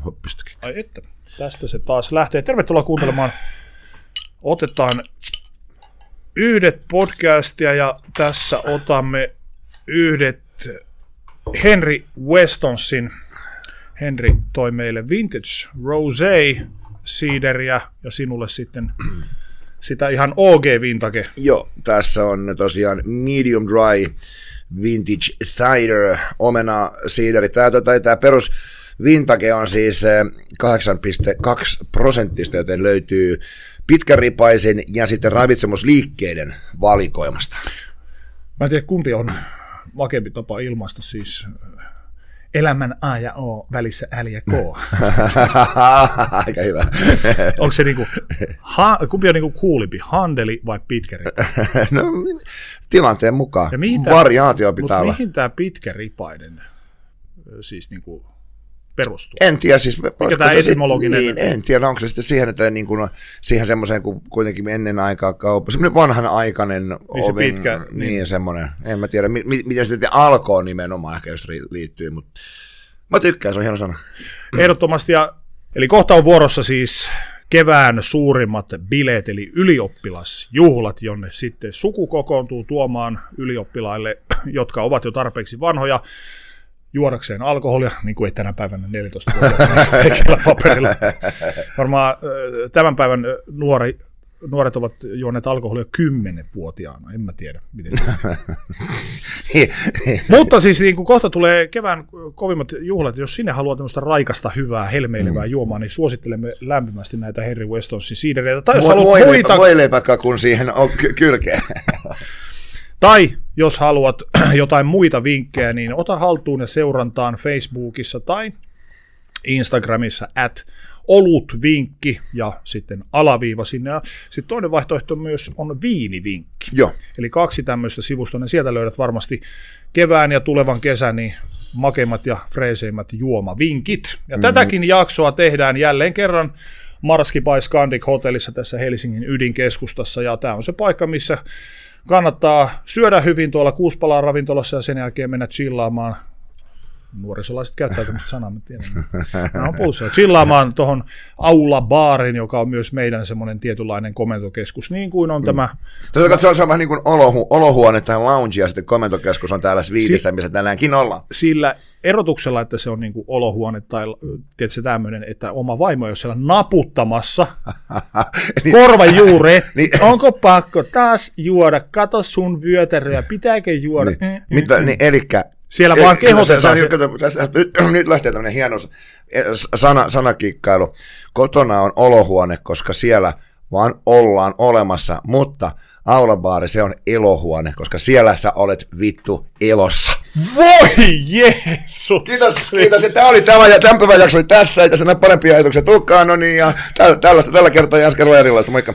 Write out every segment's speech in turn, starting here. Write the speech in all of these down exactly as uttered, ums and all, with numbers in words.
hoppistakin. Ai että, tästä se taas lähtee. Tervetuloa kuuntelemaan. Otetaan yhdet podcastia ja tässä otamme yhdet Henry Westonsin. Henry toi meille Vintage Rosé Cideria ja sinulle sitten sitä ihan O G-vintage. Joo, tässä on tosiaan medium dry vintage cider, omena cider. Tämä, tämä, tämä perus vintage on siis kahdeksan pilkku kaksi prosenttista, joten löytyy pitkäripaisen ja sitten ravitsemusliikkeiden valikoimasta. Mä en tiedä, kumpi on vakeampi tapa ilmaista siis elämän A ja O välissä L ja K. Aika hyvä. Onko se niinku, ha, kumpi on niinku kuulimpi, handeli vai pitkäripainen? No, tilanteen mukaan. Tää, variaatio pitää olla. Mutta mihin tämä pitkäripainen siis niinku perustuu? En tiedä siis. Mikä tämä etymologinen? Niin, en tiedä, onko se sitten siihen, että niin kuin, siihen semmoiseen kuin kuitenkin ennen aikaa kauppa, semmoinen vanhanaikainen niin se oven, pitkä, niin, niin semmoinen, en mä tiedä, miten mi, se sitten alkoon nimenomaan ehkä jos liittyy, mutta mä tykkään, se on hieno sana. Ehdottomasti, ja, eli kohta on vuorossa siis kevään suurimmat bileet, eli ylioppilasjuhlat, jonne sitten suku kokoontuu tuomaan ylioppilaille, jotka ovat jo tarpeeksi vanhoja, juodakseen alkoholia, niin kuin ei tänä päivänä neljätoista-vuotiaana paperilla. Varmaan tämän päivän nuori, nuoret ovat juoneet alkoholia kymmenvuotiaana, en mä tiedä, miten Mutta siis niin kun kohta tulee kevään kovimmat juhlat, jos sinne haluaa tämmöistä raikasta, hyvää, helmeilevää mm. juomaa, niin suosittelemme lämpimästi näitä Henry Westonsin siidereitä. Tai jos haluat voi muita... Voi leipäkää, kun siihen on ky- kylkeä. Tai jos haluat jotain muita vinkkejä, niin ota haltuun ja seurantaan Facebookissa tai Instagramissa at olutvinkki ja sitten alaviiva sinne. Ja sitten toinen vaihtoehto myös on viinivinkki. Joo. Eli kaksi tämmöistä sivustoa, niin sieltä löydät varmasti kevään ja tulevan kesän niin makeimmat ja freeseimmät juomavinkit. Ja mm. tätäkin jaksoa tehdään jälleen kerran Marski by Scandic hotellissa tässä Helsingin ydinkeskustassa. Ja tämä on se paikka, missä kannattaa syödä hyvin tuolla Kuuspalaa ravintolassa ja sen jälkeen mennä chillaamaan. Nuorisolaiset käyttää tämmöistä sanaa, mä tiedän. Mä oon pulssia. Chillaamaan tuohon aula-baarin, joka on myös meidän semmoinen tietynlainen komentokeskus, niin kuin on mm. tämä. Tätä katsoa, se on vähän niin kuin olohu, olohuone tai lounge, ja sitten komentokeskus on täällä Sviitissä, si- missä tänäänkin ollaan. Sillä erotuksella, että se on niin kuin olohuone tai tietysti tämmöinen, että oma vaimo ei ole siellä naputtamassa niin, korvajuureen. Niin, onko pakko taas juoda? Kato sun vyötäröä, pitääkö juoda? Niin, mm, mitä, mm, niin, elikkä siellä Eli, vaan kehotetaan. Se, se, se, nyt, nyt lähtee tämmöinen hieno sana, sanakikkailu. Kotona on olohuone, koska siellä vaan ollaan olemassa, mutta aulabaari se on elohuone, koska siellä sä olet vittu elossa. Voi Jeesus! Kiitos, kiitos. Tämä oli tämä ja tämän päivän jakso oli tässä, eikä sen parempia ajatuksia tulekaan, no niin, ja tällaista, tällä kertaa Jasker erilaista, moikka.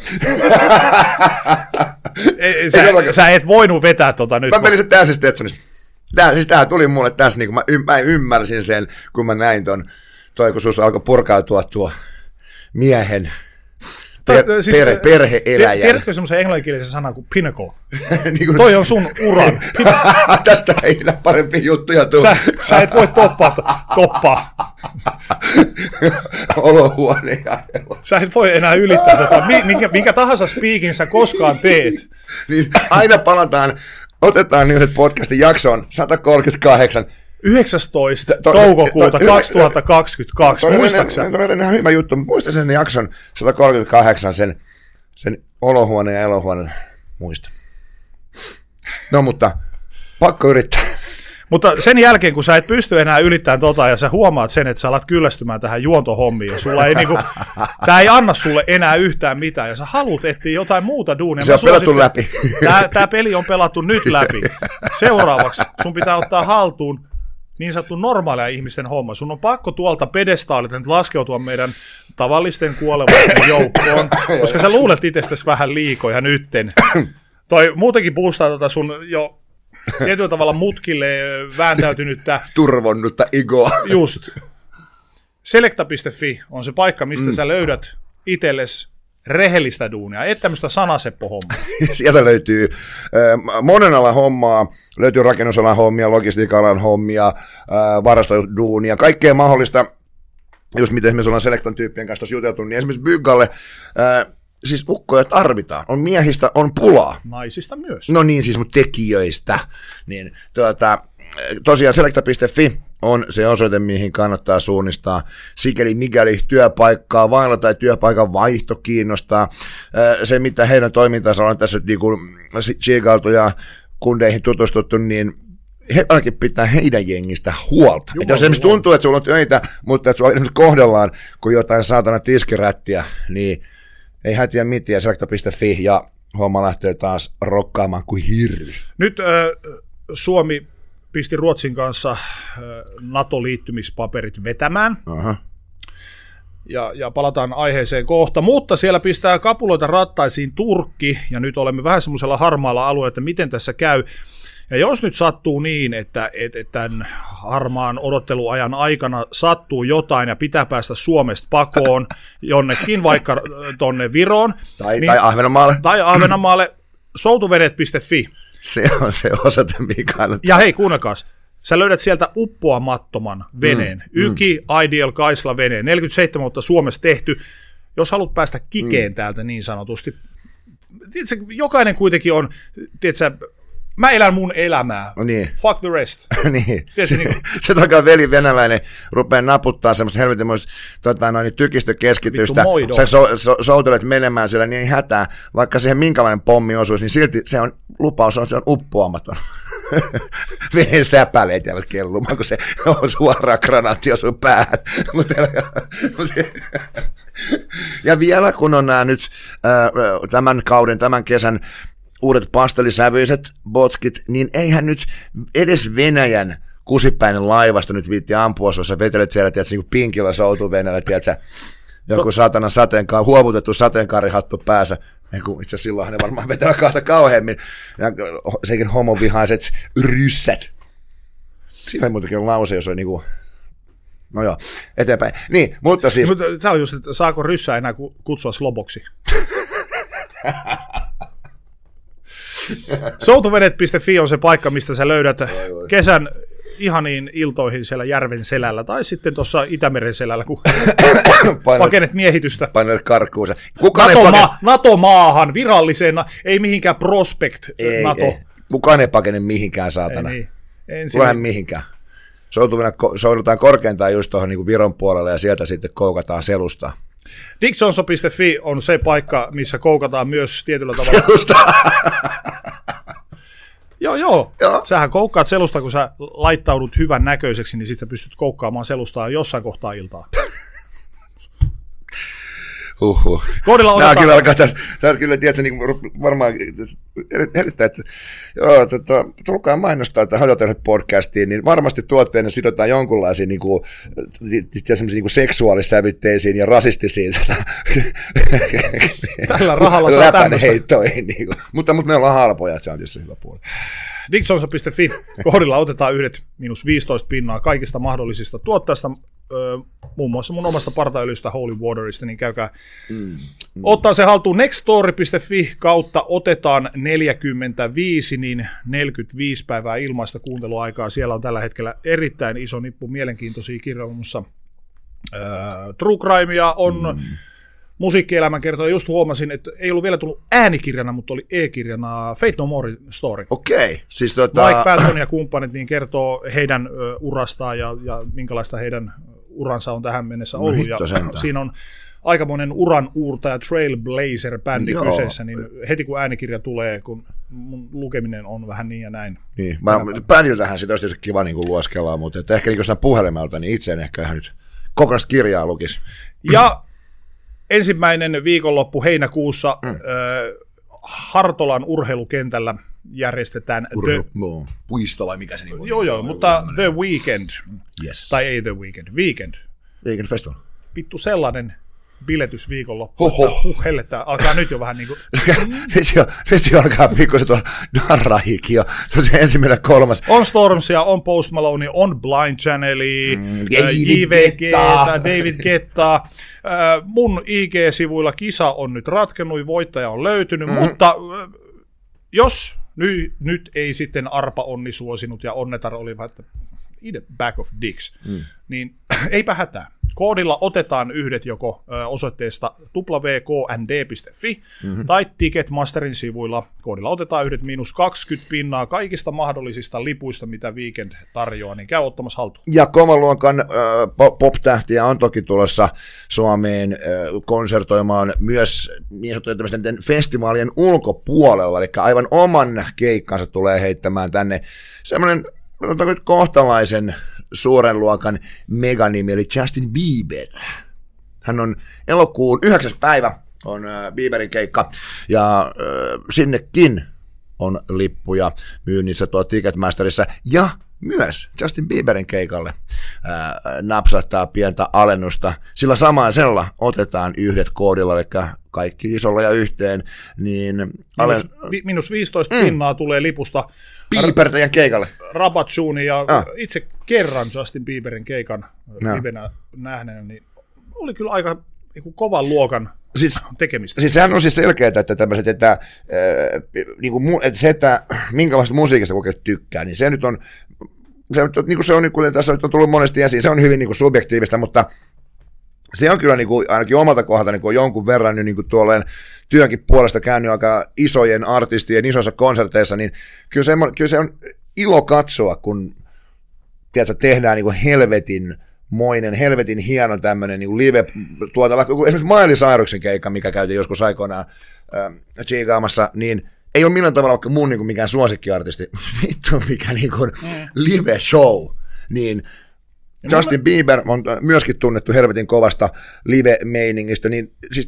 Ei, sä, sä et voinut vetää tota nyt. Mä menin se täysin Stetsonista. Tämä, siis tämä tuli mulle tässä, niin kuin mä, y- mä ymmärsin sen, kun mä näin ton, toi kun susta alkoi purkautua tuo miehen per, Ta, siis, per, perhe-eläjän. Tiedätkö semmoisen englanninkielisen sanan kuin pinnacle? niin kuin, toi on sun uran. Tästä ei enää parempia juttuja tule. Sä, sä et voi toppaa. toppaa. Olohuone ja elo. Sä et voi enää ylittää tätä. Minkä, minkä tahansa speakin sä koskaan teet. Niin aina palataan. Otetaan yhdet podcastin jaksoon sata kolmekymmentäkahdeksan. yhdeksästoista toukokuuta kaksituhattakaksikymmentäkaksi. Muistaaksä? Tämä on ihan hyvä juttu. Muista sen jakson sata kolmekymmentäkahdeksan, sen, sen olohuoneen ja elohuoneen muista. No mutta, pakko yrittää. Mutta sen jälkeen, kun sä et pysty enää ylittämään tota ja sä huomaat sen, että sä alat kyllästymään tähän juontohommiin ja sulla ei niinku, tää ei anna sulle enää yhtään mitään ja sä haluat etsiä jotain muuta duunia. Se on pelattu läpi. Tää, tää peli on pelattu nyt läpi. Seuraavaksi sun pitää ottaa haltuun niin sanottu normaalia ihmisten homma. Sun on pakko tuolta pedestaalilta nyt laskeutua meidän tavallisten kuolevaisten joukkoon, koska sä luulet itsestäsi vähän liikoja nytten. Toi muutenkin puustaa tota sun jo tietyllä tavalla mutkille vääntäytynyttä turvonnutta egoa. Just. Selekta piste fi on se paikka, mistä mm. sä löydät itsellesi rehellistä duunia, et tämmöistä sanaseppo-hommaa. Sieltä löytyy äh, monen alan hommaa, löytyy rakennusalan hommia, logistiikka-alan hommia, äh, varastoduunia, kaikkea mahdollista. just miten esimerkiksi ollaan Selekton tyyppien kanssa tuossa juteltu, niin esimerkiksi Byggalle, ää, siis ukkoja tarvitaan. On miehistä, on pulaa. Naisista myös. No niin, siis mutta tekijöistä. Niin, tuota, tosiaan selekta piste fi on se osoite, mihin kannattaa suunnistaa. Sikäli mikäli työpaikkaa vailla tai työpaikan vaihto kiinnostaa. Se, mitä heidän toimintansa on tässä niin tsiigailtu ja kundeihin tutustuttu, niin he ainakin pitää heidän jengistä huolta. Jumala, jos esimerkiksi tuntuu, että sulla on töitä, mutta että sulla esimerkiksi kohdellaan kuin jotain saatana tiskirättiä, niin ei hätiä mitään, selekta piste fi ja homma lähtee taas rokkaamaan kuin hirvi. Nyt äh, Suomi pisti Ruotsin kanssa äh, NATO-liittymispaperit vetämään. Aha. Ja, ja palataan aiheeseen kohta, mutta siellä pistää kapuloita rattaisiin Turkki, ja nyt olemme vähän semmoisella harmaalla alueella, että miten tässä käy. Ja jos nyt sattuu niin, että, että, että tämän harmaan odotteluajan aikana sattuu jotain ja pitää päästä Suomesta pakoon jonnekin, vaikka tonne Viroon. Tai, niin, tai Ahvenanmaalle. Tai Ahvenanmaalle, soutuveneet piste fi. Se on se osoite, mikä kannattaa. Ja hei, kuunnelkaas. Sä löydät sieltä uppoamattoman veneen. Mm, Yki mm. Ideal Kaisla veneen. neljäkymmentäseitsemän vuotta Suomessa tehty. Jos haluat päästä kikeen mm. täältä niin sanotusti. Tiedätkö, jokainen kuitenkin on, tiedätkö, mä elän mun elämää. No niin. Fuck the rest. niin. Se, niin se takaa veli venäläinen rupeaa naputtaa semmoista helvetinmoista tota, noin, tykistökeskitystä. Sä so, so, soutelet menemään siellä niin hätää, vaikka siihen minkälainen pommi osuisi, niin silti se on lupaus, on, se on uppoamaton. Veneen säpäleet jäävät kellumaan, kun se on suoraan granaatti osuu päähän. Ja vielä kun on nämä nyt äh, tämän kauden, tämän kesän uudet pastelisävyiset botskit, niin eihän nyt edes Venäjän kusipäinen laivasta nyt viitti ampua, jos sä vetelet siellä, tiedätkö, niin kuin pinkillä soutuu Venäjällä, tiedätkö, joku saatana sateenkaari, huovutettu sateenkaarihattu päässä, itse asiassa silloinhan ne varmaan vetellä kahta kauheammin, ja sekin homovihaiset ryssät. Siinä on muutenkin lause, jos on niin kuin, no joo, eteenpäin. Niin, mutta siis... Mutta tämä on just, että saako ryssää enää kutsua sloboksi? soutuvenet piste fi on se paikka, mistä sä löydät kesän ihaniin iltoihin siellä järven selällä, tai sitten tuossa Itämeren selällä, kun pakenet miehitystä. Painat karkuun. NATO-ma- NATO-maahan virallisena, ei mihinkään prospect ei, NATO. Ei. Kukaan ei pakene mihinkään, saatana. Ei niin. Kukaan mihinkään. Soudutaan korkeintaan just tuohon niin Viron puolelle ja sieltä sitten koukataan selustaa. dick johnson piste fi on se paikka, missä koukataan myös tietyllä tavalla. Selusta. joo, joo. joo. Sähän koukkaat selusta, kun sä laittaudut hyvän näköiseksi, niin sitten pystyt koukkaamaan selustaa jossain kohtaa iltaa. Huhhuh. Koodilla otetaan... Nämä kyllä alkaa tässä, tässä kyllä, tiedätkö, niin varmaan erittäin, että joo, tota, tulkaa mainostaa tätä Hajotelmat-podcastiin, niin varmasti tuotteena sidotaan jonkunlaisiin niin kuin, niin kuin seksuaalissävytteisiin ja rasistisiin tällä rahalla saa tämmöistä. Niin kuin. Mutta, mutta me ollaan halpoja, että se on tietysti hyvä puoli. dick johnson piste fi. Koodilla otetaan yhdet miinus viisitoista pinnaa kaikista mahdollisista tuotteista, muun muassa mun omasta partaöljystä Holy Waterista, niin käykää mm, mm. ottaa se haltuun. nextstory piste fi kautta otetaan neljäkymmentäviisi, niin neljäkymmentäviisi päivää ilmaista kuunteluaikaa. Siellä on tällä hetkellä erittäin iso nippu mielenkiintoisia kirjoja, muun muassa äh, True Crimea on mm. musiikkielämän kertoja. Just huomasin, että ei ollut vielä tullut äänikirjana, mutta oli e-kirjana Fate No More Story. Okei. Okay. Siis tota... Mike Patton ja kumppanit niin kertoo heidän ö, urastaan ja, ja minkälaista heidän uransa on tähän mennessä ollut. No, ja siinä on aikamoinen uran uurtaja Trailblazer-bändi Joo. kyseessä, niin heti kun äänikirja tulee, kun mun lukeminen on vähän niin ja näin. Niin. Bändiltähän sitä olisi kiva niin luoskella, mutta että ehkä niin jostain puhelimelta, niin itse en ehkä ihan nyt kokonaista kirjaa lukisi. Ja ensimmäinen viikonloppu heinäkuussa mm. äh, Hartolan urheilukentällä järjestetään Urheilu, The... no, puisto vai mikä se niin on? Joo, joo, mutta The Weekend, yes. tai ei The Weekend, Weekend. Weekend Festival. Vittu sellainen biletys viikonloppu, että huh hellettä, alkaa nyt jo vähän niin kuin... nyt, jo, nyt jo alkaa pikkuisen tuolla narrahikin jo, se on se ensimmäinen kolmas. On Stormsia, on Post Maloney, on Blind Channeli, mm, J V G, David Guettaa. Äh, mun I G-sivuilla kisa on nyt ratkennut, voittaja on löytynyt, mm-hmm. mutta äh, jos ny, nyt ei sitten Arpa onni suosinut ja Onnetar oli vähän, että eat a bag of dicks, mm. niin eipä hätää. Koodilla otetaan yhdet joko osoitteesta double-u double-u double-u piste k n d piste f i mm-hmm. tai Ticketmasterin sivuilla. Koodilla otetaan yhdet miinus kaksikymmentä pinnaa kaikista mahdollisista lipuista, mitä Weekend tarjoaa, niin käy ottamassa haltuun. Ja kovan luokan äh, pop-tähtiä on toki tulossa Suomeen äh, konsertoimaan myös niin sanottujen festivaalien ulkopuolella, eli aivan oman keikkansa tulee heittämään tänne semmoinen kohtalaisen suuren luokan meganimi, eli Justin Bieber. Hän on elokuun yhdeksäs päivä, on äh, Bieberin keikka, ja äh, sinnekin on lippuja myynnissä tuo Ticketmasterissa, ja myös Justin Bieberin keikalle äh, napsahtaa pientä alennusta, sillä samaisella otetaan yhdet koodilla, eli kaikki isolla ja yhteen, niin alen... Minus, vi, minus viisitoista mm. pinnaa tulee lipusta Bieber teidän keikalle. Rabatsuuni, ja ah. itse kerran Justin Bieberin keikan no. livenä nähneenä, niin oli kyllä aika niin kovan luokan siis, tekemistä. Siis sehän on siis selkeää, että tämmöiset, että, äh, niin kuin, että se, että minkälaista musiikista kokee tykkää, niin se nyt on, se, niin kuin se on, kuten tässä on tullut monesti esiin, se on hyvin niin kuin subjektiivista, mutta se on kyllä niin kuin, ainakin omalta kohdalta niin kuin jonkun verran niin kuin tuolleen työnkin puolesta käynyt aika isojen artistien isoissa konserteissa, niin kyllä se, kyllä se on ilo katsoa, kun tiedätkö, tehdään niin kuin helvetin moinen, helvetin hieno tämmöinen niin live, tuota, vaikka esimerkiksi Miley Cyrusin keikka, mikä käytiin joskus aikoinaan äh, chiikaamassa, niin ei ole millään tavalla vaikka mun niin kuin mikään suosikkiartisti, vittu mikä niin kuin mm. live show, niin Justin mä... Bieber on myöskin tunnettu helvetin kovasta live-meiningistä, niin siis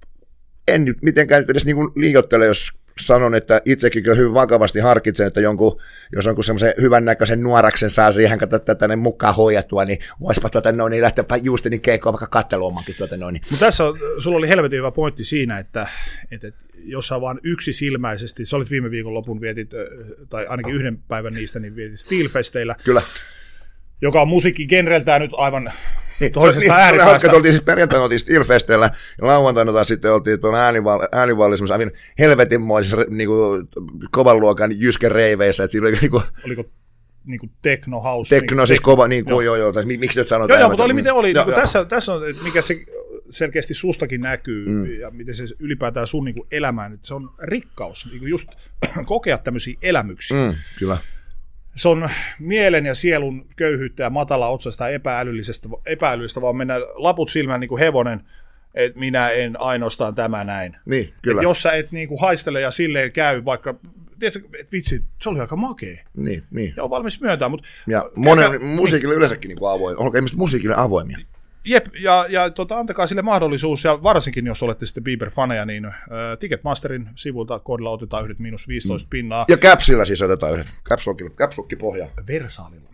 en nyt mitenkään edes niin kuin liioittele, jos sanon, että itsekin kyllä hyvin vakavasti harkitsen, että jonkun, jos jonkun semmoisen hyvännäköisen nuoraksen saa siihen tänne mukaan hoidettua, niin voisipa tuota noin, niin lähteäpä Justinin keikkoon vaikka katteluomankin tuota noin. Mutta tässä on, sulla oli helvetin hyvä pointti siinä, että, että, että jos sä vaan yksisilmäisesti, sä olit viime viikonlopun vietit, tai ainakin yhden päivän niistä, niin vietit Steelfesteillä. Kyllä. Joka on musiikkigenreltään nyt aivan niin, toisesta niin, ääripäästä. Niin, oltiin siis perjantaina oltiin Steelfesteillä, ja lauantaina taas sitten oltiin tuolla äänivallisemmassa aivan helvetinmoisissa niin kovan luokan jyskereiveissä, että siinä oli niin kuin, oliko niin kuin techno house? Techno, niin, siis kova, niin kuin, joo, joo, tai miksi nyt sanotaan? Joo, joo, mutta oli miten oli. Joo, niin joo. Tässä, tässä on, mikä se selkeästi sustakin näkyy, mm. ja miten se ylipäätään sun niin kuin elämään, että se on rikkaus, niin kuin just kokea tämmöisiä elämyksiä. Mm, kyllä. Se on mielen ja sielun köyhyyttä ja matala otsasta epäälyllisestä, epäälyllisestä, vaan mennä laput silmään niin kuin hevonen, että minä en ainoastaan tämä näin. Niin, kyllä. Et jos sä et niin kuin haistele ja silleen käy, vaikka, tiedätkö, että vitsi, se oli aika makea. Niin, niin. Ja on valmis myöntää, mutta... Ja monen käydä, musiikille yleensäkin niin kuin avoin, olkaa ihmiset musiikille avoimia. Jep, ja, ja tota, antakaa sille mahdollisuus, ja varsinkin jos olette sitten Bieber-faneja, niin äh, Ticketmasterin sivulta koodilla otetaan yhdet miinus viisitoista mm. pinnaa. Ja Capsilla siis otetaan yhdet, Capslock pohja. Versaalilla.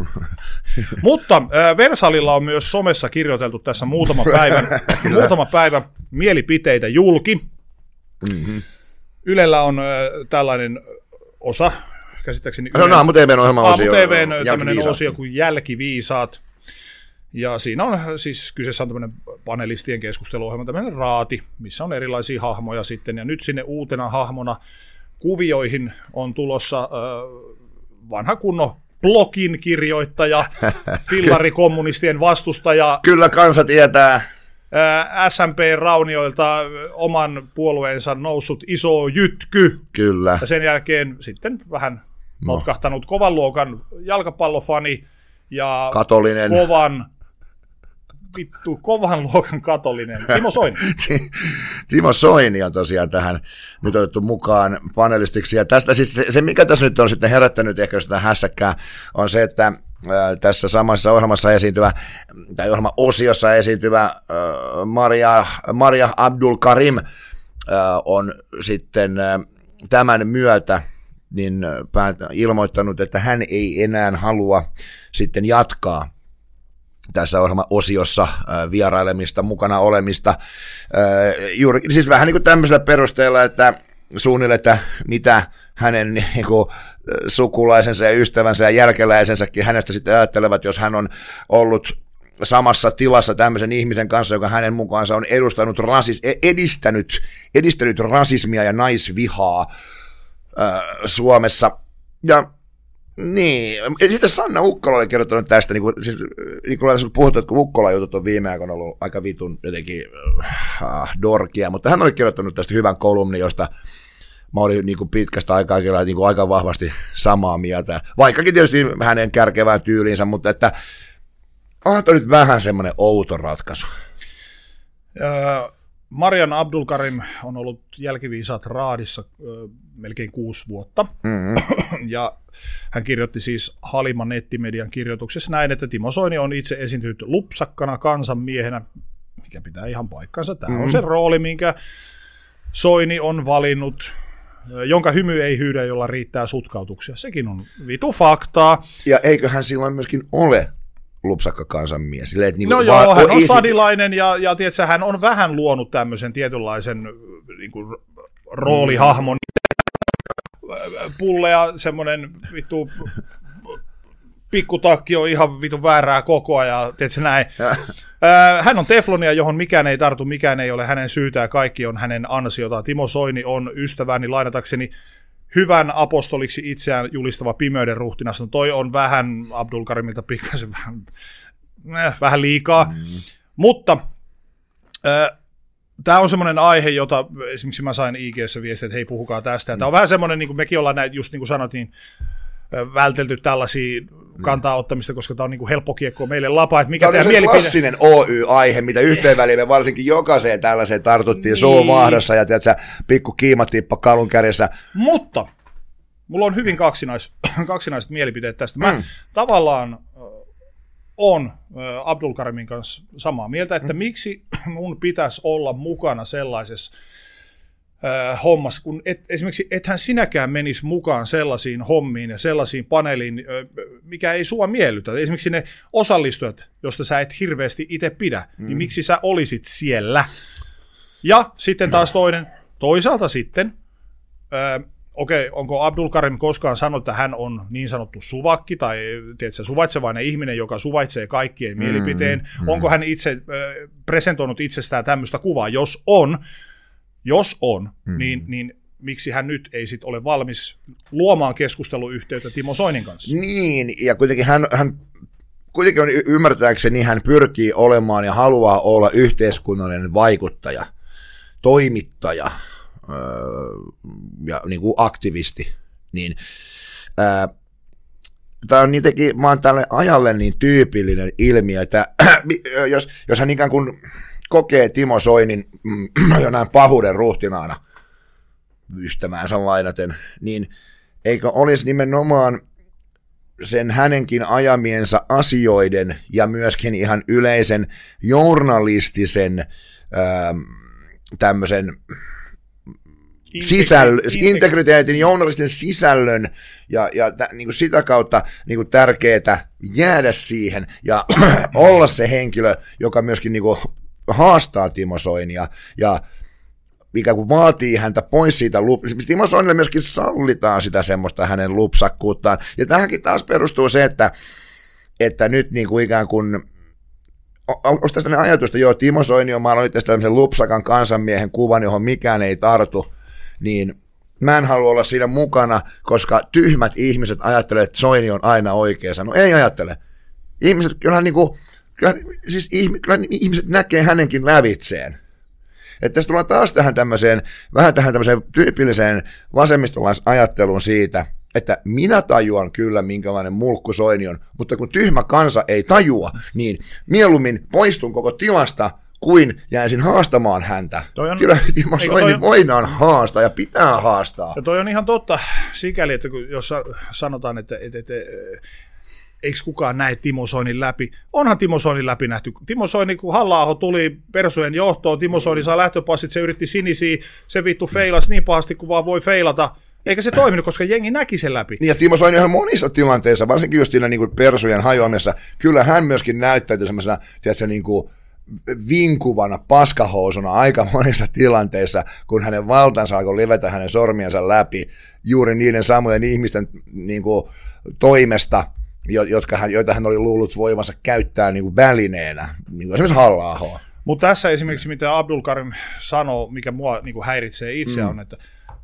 Mutta äh, Versaalilla on myös somessa kirjoiteltu tässä muutama päivän, muutama päivä mielipiteitä julki. Mm-hmm. Ylellä on äh, tällainen osa, käsittääkseni... No, no Aamu T V:n ohjelma-osio. Aamu T V:n tämmöinen osio kuin Jälkiviisaat. Ja siinä on siis kyseessä on tämmöinen panelistien keskusteluohjelma, tämmöinen raati, missä on erilaisia hahmoja sitten. Ja nyt sinne uutena hahmona kuvioihin on tulossa äh, vanha kunnon blogin kirjoittaja, fillarikommunistien vastustaja. Kyllä kansa tietää. Äh, S M P-raunioilta oman puolueensa noussut iso jytky. Kyllä. Ja sen jälkeen sitten vähän notkahtanut kovan luokan jalkapallofani. Ja katolinen. kovan, vittu, kovan luokan katolinen, Timo Soini. Timo Soini on tosiaan tähän nyt otettu mukaan panelistiksi. Ja tästä siis se, se, mikä tässä nyt on sitten herättänyt ehkä sitä hässäkkää, on se, että ää, tässä samassa ohjelmassa esiintyvä, tai ohjelma-osiossa esiintyvä ää, Maria, Maria Abdul Karim ää, on sitten ää, tämän myötä niin ilmoittanut, että hän ei enää halua sitten jatkaa tässä ohjelma-osiossa vierailemista, mukana olemista. Juuri, siis vähän niin kuin tämmöisellä perusteella, että suunnilleen, että mitä hänen niin kuin, sukulaisensa ja ystävänsä ja jälkeläisensäkin hänestä sitten ajattelevat, jos hän on ollut samassa tilassa tämmöisen ihmisen kanssa, joka hänen mukaansa on edustanut rasis, edistänyt, edistänyt rasismia ja naisvihaa Suomessa. Ja Niin, ja sitten Sanna Ukkola oli kertonut tästä, niin kuin, siis, niin kuin puhuttu, että kun Ukkola jutut on viime aikoina ollut aika vitun jotenkin äh, dorkia, mutta hän oli kirjoittanut tästä hyvän kolumnin, josta mä olin niin kuin pitkästä aikaa kyllä niin kuin aika vahvasti samaa mieltä, vaikkakin tietysti hänen kärkevään tyyliinsä, mutta että onhan toi nyt vähän semmoinen outo ratkaisu. Öö, Marian Abdulkarim on ollut jälkiviisaat raadissa öö, melkein kuusi vuotta, mm-hmm. ja hän kirjoitti siis Haliman nettimedian kirjoituksessa näin, että Timo Soini on itse esiintynyt lupsakkana kansanmiehenä, mikä pitää ihan paikkansa. Tämä mm-hmm. on se rooli, minkä Soini on valinnut, jonka hymy ei hyydä, jolla riittää sutkautuksia. Sekin on vitu faktaa. Ja eiköhän silloin myöskin ole lupsakka kansanmies. Silleen, että niin no joo, hän on isi... stadilainen ja, ja tiedätkö, hän on vähän luonut tämmöisen tietynlaisen niin kuin, roolihahmon. Pulle ja semmoinen vittu pikkutakki on ihan vittu väärää koko ajan, tiedätkö näin. Hän on teflonia, johon mikään ei tartu, mikään ei ole hänen syytään, kaikki on hänen ansiota. Timo Soini on ystäväni, lainatakseni hyvän apostoliksi itseään julistava pimeyden ruhtinas. No toi on vähän Abdulkarimilta pikkasen vähän, äh, vähän liikaa, mm. mutta äh, tämä on semmoinen aihe, jota esimerkiksi mä sain I G:ssä viestiä, että hei, puhukaa tästä. Mm. Tämä on vähän semmoinen, niin kuin mekin ollaan näin, just niin kuin sanottiin, vältelty tällaisia kantaa ottamista, koska tämä on niin kuin helppo kiekkoa meille lapa. Että mikä tämä on se mielipide... klassinen O Y-aihe, mitä yhteen väliin me varsinkin jokaiseen tällaiseen tartuttiin niin. Suu mahdossa ja tiedätkö, pikku kiimatippa kalun kärjessä. Mutta mulla on hyvin kaksinais, kaksinaiset mielipiteet tästä. Mä mm. tavallaan on Abdulkarimin kanssa samaa mieltä, että mm. miksi mun pitäisi olla mukana sellaisessa äh, hommassa, kun et, esimerkiksi ethän sinäkään menisi mukaan sellaisiin hommiin ja sellaisiin paneeliin, äh, mikä ei sua miellytä. Esimerkiksi ne osallistujat, josta sä et hirveästi itse pidä, mm. niin miksi sä olisit siellä? Ja sitten taas toinen, toisaalta sitten, äh, okei, okay, onko Abdulkarim koskaan sanonut, että hän on niin sanottu suvakki tai tiedätkö, suvaitsevainen ihminen, joka suvaitsee kaikkien mm, mielipiteen? Mm. Onko hän itse äh, presentoinut itsestään tämmöistä kuvaa? Jos on, jos on mm. niin, niin miksi hän nyt ei sit ole valmis luomaan keskusteluyhteyttä Timo Soinin kanssa? Niin, ja kuitenkin hän, hän kuitenkin on ymmärtääkseni, hän pyrkii olemaan ja haluaa olla yhteiskunnallinen vaikuttaja, toimittaja, ja niin kuin aktivisti, niin ää, tämä on niitäkin, mä oon tälle ajalle niin tyypillinen ilmiö, että jos, jos hän ikään kuin kokee Timo Soinin mm, jonain pahuuden ruhtinaana ystäväänsä lainaten, niin eikö olisi nimenomaan sen hänenkin ajamiensa asioiden ja myöskin ihan yleisen journalistisen ää, tämmöisen Sisällö, integriteetin, journalistisen sisällön ja, ja t- niin kuin sitä kautta niin kuin tärkeää jäädä siihen ja olla se henkilö, joka myöskin niin kuin haastaa Timo Soinia ja ikään kuin vaatii häntä pois siitä. Timo Soinille myöskin sallitaan sitä semmoista hänen lupsakkuuttaan. Ja tähänkin taas perustuu se, että, että nyt niin kuin ikään kuin onko tästä ajatusta, joo, Timo Soini on maalannut tästä tämmöisen lupsakan kansanmiehen kuvan, johon mikään ei tartu, niin mä en halua olla siinä mukana, koska tyhmät ihmiset ajattelee, että Soini on aina oikeassa. No ei ajattele. Ihmiset, kyllä, niin kuin, kyllä, siis ihmiset, kyllä ihmiset näkee hänenkin lävitseen. Että tässä tullaan taas tähän tämmöiseen, vähän tähän tämmöiseen tyypilliseen vasemmistolaisajatteluun siitä, että minä tajuan kyllä, minkälainen mulkku Soini on, mutta kun tyhmä kansa ei tajua, niin mieluummin poistun koko tilasta, kuin jäisin haastamaan häntä. On, kyllä Timo Soini on, voidaan haastaa ja pitää haastaa. Ja toi on ihan totta sikäli, että jos sanotaan, että, että, että eikö kukaan näe Timo Soinin läpi. Onhan Timo Soinin läpi nähty. Timo Soini, kun Halla-aho tuli Persujen johtoon, Timo Soini saa lähtöpassit, se yritti sinisiä, se vittu feilasi niin pahasti kuin vaan voi feilata. Eikä se toiminut, koska jengi näki sen läpi. Niin ja Timo Soini ihan monissa tilanteissa, varsinkin just siinä niin kuin Persujen hajoamassa, kyllä hän myöskin näyttäytyi semmoisena, tiedätkö, niin kuin vinkuvana paskahousuna aika monissa tilanteissa, kun hänen valtansa alkoi levetä hänen sormiensa läpi juuri niiden samojen ihmisten niin kuin, toimesta, jotka hän, joita hän oli luullut voimansa käyttää niin kuin välineenä, niin kuin esimerkiksi Halla-ahoa. Mutta tässä esimerkiksi, mitä Abdulkarim sanoo, mikä mua niin kuin häiritsee itseä, mm. on, että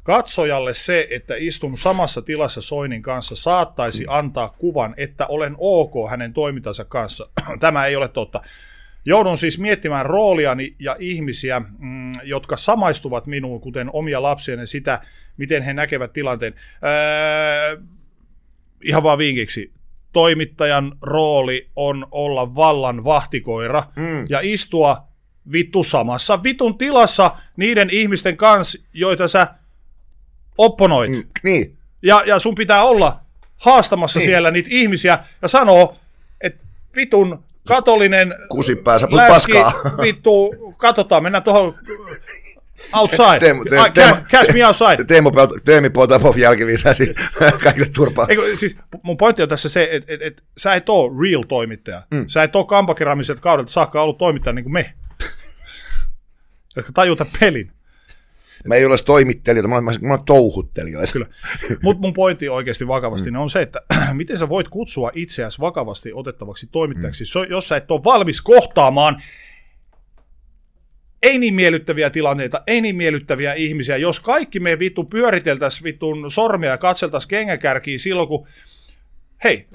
Katsojalle se, että istun samassa tilassa Soinin kanssa, saattaisi antaa kuvan, että olen ok hänen toimintansa kanssa. Tämä ei ole totta. Joudun siis miettimään rooliani ja ihmisiä, mm, jotka samaistuvat minuun, kuten omia lapsiani, sitä, miten he näkevät tilanteen. Öö, ihan vaan vinkiksi. Toimittajan rooli on olla vallan vahtikoira mm. ja istua vittu samassa vitun tilassa niiden ihmisten kanssa, joita sä opponoit. Mm, niin. Ja, ja sun pitää olla haastamassa niin. siellä niitä ihmisiä ja sanoa, että vitun katolinen kusipäänsä, läski, vittu, katsotaan, mennään tuohon outside. Teemu, te, I, teemu, catch me outside. Teemu, Teemu Potapov jälkiviisäsi kaikille turpaa. Eikö, siis mun pointti on tässä se, että et, et, sä et ole real toimittaja. Mm. Sä et ole kampakeramiselta kaudelta saakka ollut toimittaja niin kuin me. Jotka tajuta pelin. Me ei ole toimittelijoita, mä olen, mä olen touhuttelijoita. Kyllä. Mutta mun pointti oikeasti vakavasti mm. on se, että miten sä voit kutsua itseäsi vakavasti otettavaksi toimittajaksi, mm. jos sä et ole valmis kohtaamaan ei niin miellyttäviä tilanteita, ei niin miellyttäviä ihmisiä. Jos kaikki me vittu pyöriteltäisiin vittun sormia ja katseltaisiin kengäkärkiä silloin, kun hei,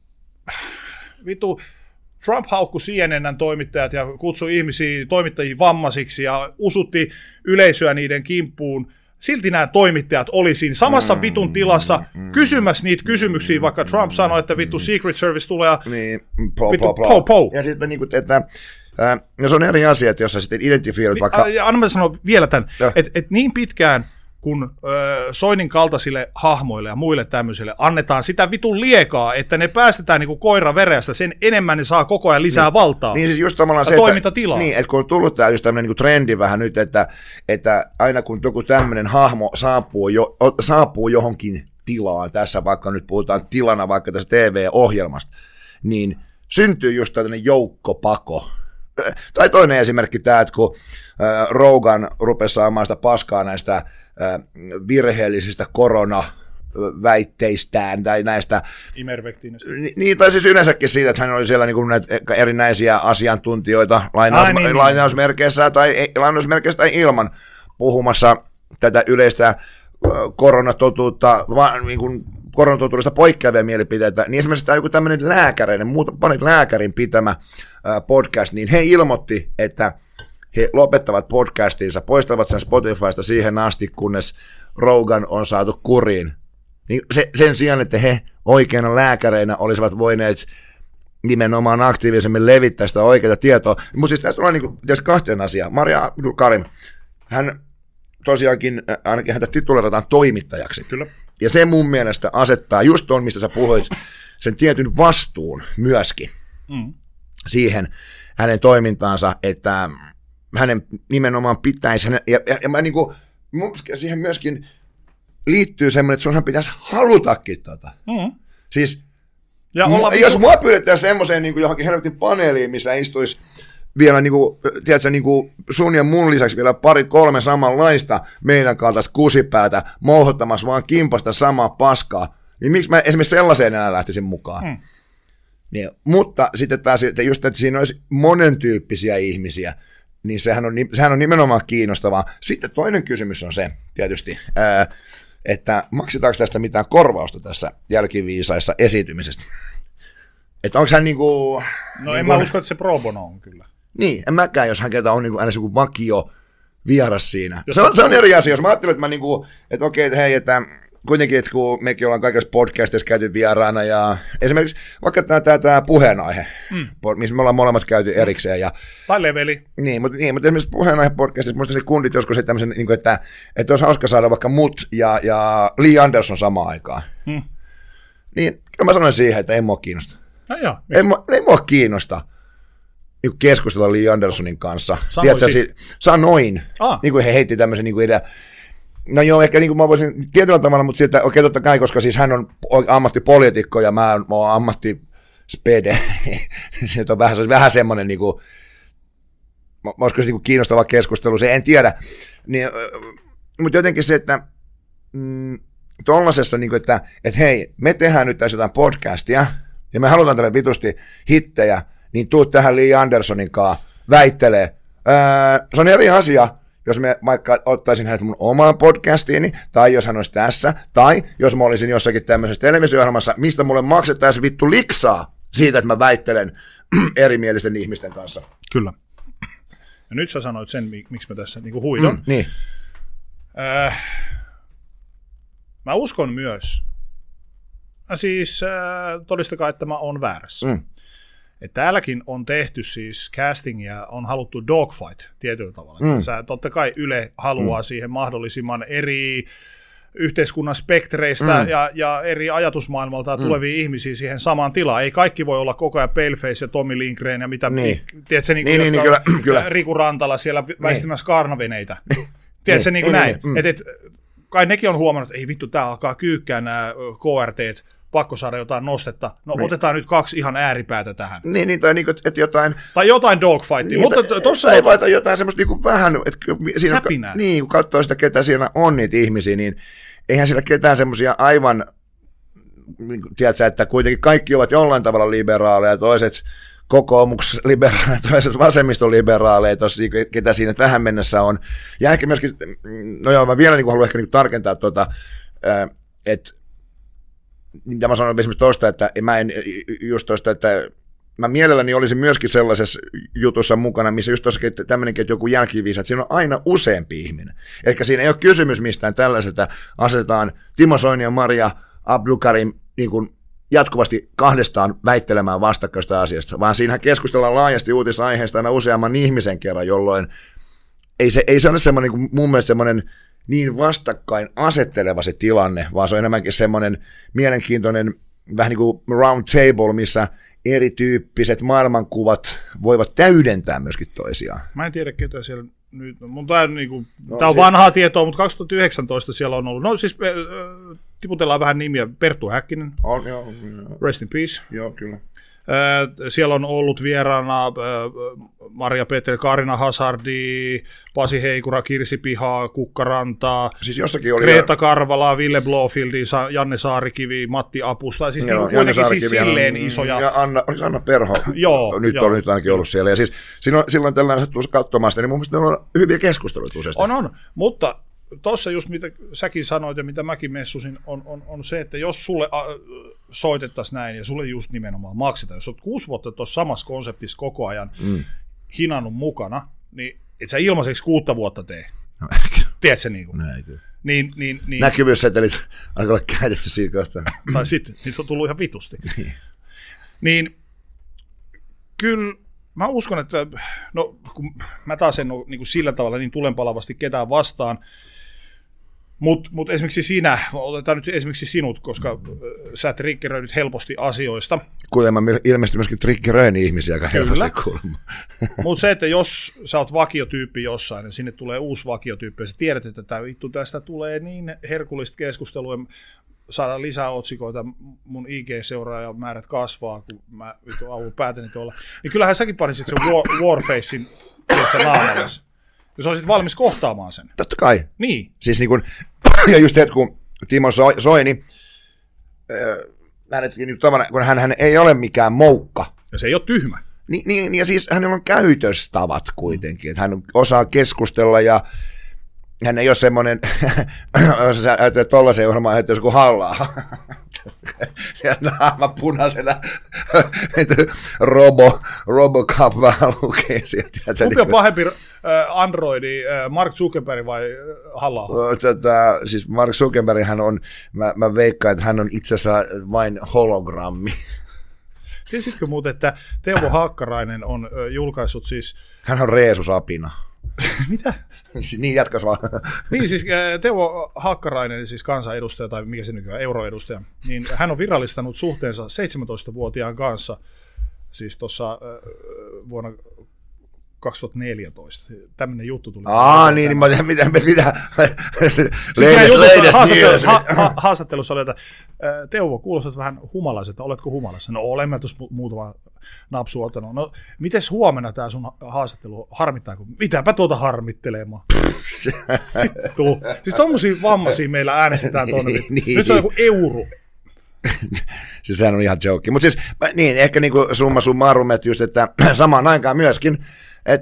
vittu, Trump haukkui C N N:n toimittajat ja kutsui ihmisiä toimittajia vammaisiksi ja usutti yleisöä niiden kimppuun. Silti nämä toimittajat oli siinä samassa vitun tilassa kysymässä niitä kysymyksiä, vaikka Trump sanoi, että vittu Secret Service tulee ja niin, po, vittu po, po, po. Ja sitten niin kuin, että äh, no se on eri asia, että jos sä sitten identifioit vaikka... Ja anna mä sanoa vielä tämän, että et niin pitkään kun ö, Soinin kaltaisille hahmoille ja muille tämmöisille annetaan sitä vitun liekaa, että ne päästetään niinku koira verestä, sen enemmän ne saa koko ajan lisää niin, valtaa niin siis just tavallaan se, toimintatilaa. Niin, että kun on tullut tämä just tämmöinen niinku trendi vähän nyt, että, että aina kun joku tämmöinen hahmo saapuu, jo, saapuu johonkin tilaan, tässä vaikka nyt puhutaan tilana vaikka tässä T V-ohjelmasta, niin syntyy just tämmöinen joukkopako. Tai toinen esimerkki tämä, että kun Rogan rupesi saamaan sitä paskaa näistä virheellisistä koronaväitteistään tai näistä... Imervektiinistä. Niin, tai siis yleensäkin siitä, että hän oli siellä niin kuin näitä erinäisiä asiantuntijoita lainaus, Ai, niin, lainausmerkeissä, tai, lainausmerkeissä tai ilman puhumassa tätä yleistä koronatotuutta, niin kuin koronatotuudesta poikkeavia mielipiteitä, niin esimerkiksi tämä joku tämmöinen lääkäreinen, monet lääkärin pitämä podcast, niin he ilmoitti, että he lopettavat podcastinsa, poistavat sen Spotifysta siihen asti, kunnes Rogan on saatu kuriin. Niin se, sen sijaan, että he oikeina lääkäreinä olisivat voineet nimenomaan aktiivisemmin levittää sitä oikeaa tietoa. Mutta siis tässä on niin kahteen asiaan. Maria Karim, hän tosiaankin, ainakin häntä tituleerataan toimittajaksi. Kyllä. Ja se mun mielestä asettaa just tuon, mistä sä puhuit, sen tietyn vastuun myöskin mm. siihen hänen toimintaansa, että hänen nimenomaan pitäisi, hänen, ja, ja, ja mä niin kuin, siihen myöskin liittyy semmoinen, että sunhan pitäisi halutakin tota. Mm. Siis, ja m- olla jos mua pyydetään semmoiseen niin kuin johonkin helvetin paneeliin, missä istuisi vielä niin kuin, tiedätkö, niin kuin sun ja mun lisäksi vielä pari kolme samanlaista meidän kaltaista kusipäätä mouhottamassa vaan kimpasta samaa paskaa, niin miksi mä esimerkiksi sellaiseen enää lähtisin mukaan? Mm. Niin, mutta sitten taas, että just että siinä olisi monentyyppisiä ihmisiä, niin sehän on, sehän on nimenomaan kiinnostavaa. Sitten toinen kysymys on se, tietysti, ää, että maksetaanko tästä mitään korvausta tässä jälkiviisaissa esiintymisestä? Että onko hän niinku... No niin en kun, mä usko, että se pro bono on kyllä. Niin, en mäkään, jos hän ketä on niinku aina joku vakio vieras siinä. Se on, se on eri asia, jos mä ajattelen, että mä niinku, että okei, että hei, että kuitenkin, että kun mekin ollaan kaikissa podcastissa käyty vieraana ja esimerkiksi vaikka tämä, tämä, tämä puheenaihe, mm. missä me ollaan molemmat käyty erikseen. Ja, tai leveli. Niin, mutta, niin, mutta esimerkiksi puheenaihe podcastissa musta se kundit joskus se tämmöisen, niin kuin, että, että olisi hauska saada vaikka mut ja, ja Lee Anderson samaan aikaan. Mm. Niin, kyllä mä sanoin siihen, että ei mua kiinnosta. No joo, ei, mua, ei mua kiinnosta niin keskustella Lee Andersonin kanssa. Tiedätkö, si- sanoin, ah. niin kuin he heitti tämmöisen niin kuin idea. No joo, ehkä niin kuin mä voisin tietyllä tavalla, mutta siltä, okei totta kai, koska siis hän on ammattipoliitikko ja mä oon ammattispede, se on vähän, vähän semmoinen, niin kuin, olisiko se niin kuin kiinnostava keskustelu, se en tiedä, niin, mutta jotenkin se, että mm, tuollaisessa, niin kuin, että, että hei, me tehdään nyt tässä jotain podcastia, ja me halutaan tälle vitusti hittejä, niin tuu tähän Lee Andersonin kanssa väittelee. Öö, se on eri asia, jos mä vaikka ottaisin hänet mun omaan podcastiini, tai jos hän olisi tässä, tai jos mä olisin jossakin tämmöisessä televisio-ohjelmassa, mistä mulle maksettaisiin vittu liksaa siitä, että mä väittelen erimielisten ihmisten kanssa. Kyllä. Ja nyt sä sanoit sen, miksi mä tässä niin kuin huidon. Mm, niin. Äh, mä uskon myös, siis äh, todistakaa, että mä oon väärässä. Mm. Et täälläkin on tehty siis castingia, on haluttu dogfight tietyllä tavalla. Mm. Sä, totta kai Yle haluaa mm. siihen mahdollisimman eri yhteiskunnan spektreistä mm. ja, ja eri ajatusmaailmalta mm. tulevia ihmisiä siihen samaan tilaan. Ei kaikki voi olla koko ajan Paleface ja Tommy Lindgren ja mitä, niin. tiedätkö, niin, niin, niin, kyllä, kyllä. Riku Rantala siellä väistämässä kaarnaveneitä. Tiedätkö, niin, niin kuin näin. Mm. Et, et, kai nekin on huomannut, että ei vittu, tää alkaa kyykkää nämä K R T:t, pakko saada jotain nostetta. No niin. Otetaan nyt kaksi ihan ääripäätä tähän. Niin, niin tai niin, että jotain... Tai jotain dogfightia. Niin, mutta tossa tai on... jotain semmoista niin kuin vähän... Että siinä, säpinää. Niin, kun katsoo sitä, ketä siinä on niitä ihmisiä, niin eihän siellä ketään semmoisia aivan... Niin, tiedätkö, että kuitenkin kaikki ovat jollain tavalla liberaaleja, toiset kokoomusliberaaleja, toiset vasemmistoliberaaleja, tossa, ketä siinä tähän mennessä on. Ja ehkä myöskin... No joo, mä vielä niin haluan ehkä niin tarkentaa tuota, että... Mitä mä sanon esimerkiksi tuosta, että mä en just tuosta, että mä mielelläni olisin myöskin sellaisessa jutussa mukana, missä just tuossa tämmöinenkin, että joku jälkiviisa, että siinä on aina useampi ihminen. Ehkä siinä ei ole kysymys mistään tällaisesta, että asetetaan Timo Soini ja Maria Abdulkarim niin kuin jatkuvasti kahdestaan väittelemään vastakkaista asiasta, vaan siinähän keskustellaan laajasti uutisaiheesta aina useamman ihmisen kerran, jolloin ei se, ei se ole semmoinen, niin mun mielestä semmoinen niin vastakkain asetteleva se tilanne, vaan se on enemmänkin semmoinen mielenkiintoinen vähän niin kuin round table, missä erityyppiset maailmankuvat voivat täydentää myöskin toisiaan. Mä en tiedä, ketä siellä nyt on. Mun tää, niin kuin, no, tää on se... vanhaa tietoa, mutta kaksituhattayhdeksäntoista siellä on ollut. No siis äh, tiputellaan vähän nimiä. Perttu Häkkinen. On, joo, joo. Rest in peace. Joo, kyllä. Siellä on ollut vieraana Maria Petel, Karina Hazardi, Pasi Heikura, Kirsi Pihaa, Kukka Rantaa, siis jossakin oli Greta jo... Karvala, Ville Blofieldi, Janne Saarikivi, Matti Apusta, siis joo, niin kuitenkin siis silleen isoja. Ja Anna, Anna Perho, joo, nyt joo. on nyt ainakin ollut siellä. Ja siis silloin, silloin tällainen tuossa katsomaan sitä, niin mun mielestä ne on hyviä keskusteluita useasti. On, on, mutta tuossa just mitä säkin sanoit ja mitä mäkin messusin, on, on, on se, että jos sulle äh, soitettaisiin näin ja sulle just nimenomaan maksetaan, jos olet kuusi vuotta tuossa samassa konseptissa koko ajan mm. hinannut mukana, niin et sä ilmaiseksi kuutta vuotta tee. No ehkä. Tiedätkö niin kuin? No, kyllä. Niin, niin, niin. Näkyvyyssetelit alkaa olla käytetty siinä kohtaa. Tai sitten, niitä on tullut ihan vitusti. Niin kyllä mä uskon, että no kun mä taas en ole niin kuin sillä tavalla niin tulenpalavasti ketään vastaan, mutta mut esimerkiksi sinä, otetaan nyt esimerkiksi sinut, koska sä triggeröidyt helposti asioista. Kuten mä ilmeisesti myöskin triggeröin ihmisiä aika helposti kuulemma. Mutta se, että jos sä oot vakiotyyppi jossain, niin sinne tulee uusi vakiotyyppi, ja sä tiedät, että tää, vittu, tästä tulee niin herkullista keskustelua, saadaan lisää otsikoita, mun I G-seuraajamäärät kasvaa, kun mä vittu avun päätäni tuolla. Niin kyllähän säkin panisit sen war, Warfacein naamallesi, jos olisit valmis kohtaamaan sen. Totta kai. Niin. Siis niin kun, ja just se, kun Timo Soini, hänet, kun hän, hän ei ole mikään moukka. Ja se ei ole tyhmä. Niin, niin ja siis hänellä on käytöstavat kuitenkin, että hän osaa keskustella ja hän ei ole semmoinen, jos sä ajattelet tollaisen ohjelmaan, että jos joku hallaa, siellä naama punaisena, robo, Robocop vähän lukee sieltä. Kumpi on pahempi Androidi, Mark Zuckerberg vai halla? Tätä, siis Mark Zuckerberg hän on, mä, mä veikkaan, että hän on itse asiassa vain hologrammi. Tiesitkö muuten, että Teuvo Haakkarainen on julkaissut siis... Hän on Reesus Apina. Mitä? Niin, jatkas vaan. Niin, siis Teuvo Haakkarainen, siis kansanedustaja tai mikä se nykyään, euroedustaja, niin hän on virallistanut suhteensa seitsemäntoistavuotiaan kanssa, siis tuossa vuonna kaksituhattaneljätoista. Tämmöinen juttu tuli. Aa, niin, niin, mitä, mitä, mitä. Sitten jutussa, haastattelussa, ha, ha, haastattelussa oli, että Teuvo, kuulostat vähän humalaiselta, oletko humalassa? No, olen mä tuossa muutama napsu ottanut. No, mites huomenna tämä sun haastattelu harmittaa? Mitäpä tuota harmittelemaan? Vittu. Siis tommosia vammaisia meillä äänestetään tuonne. niin, nyt se on joku euro. Siis sehän on ihan joke. Mutta siis, niin, ehkä niinku summa summarum, että just, että samaan aikaan myöskin, että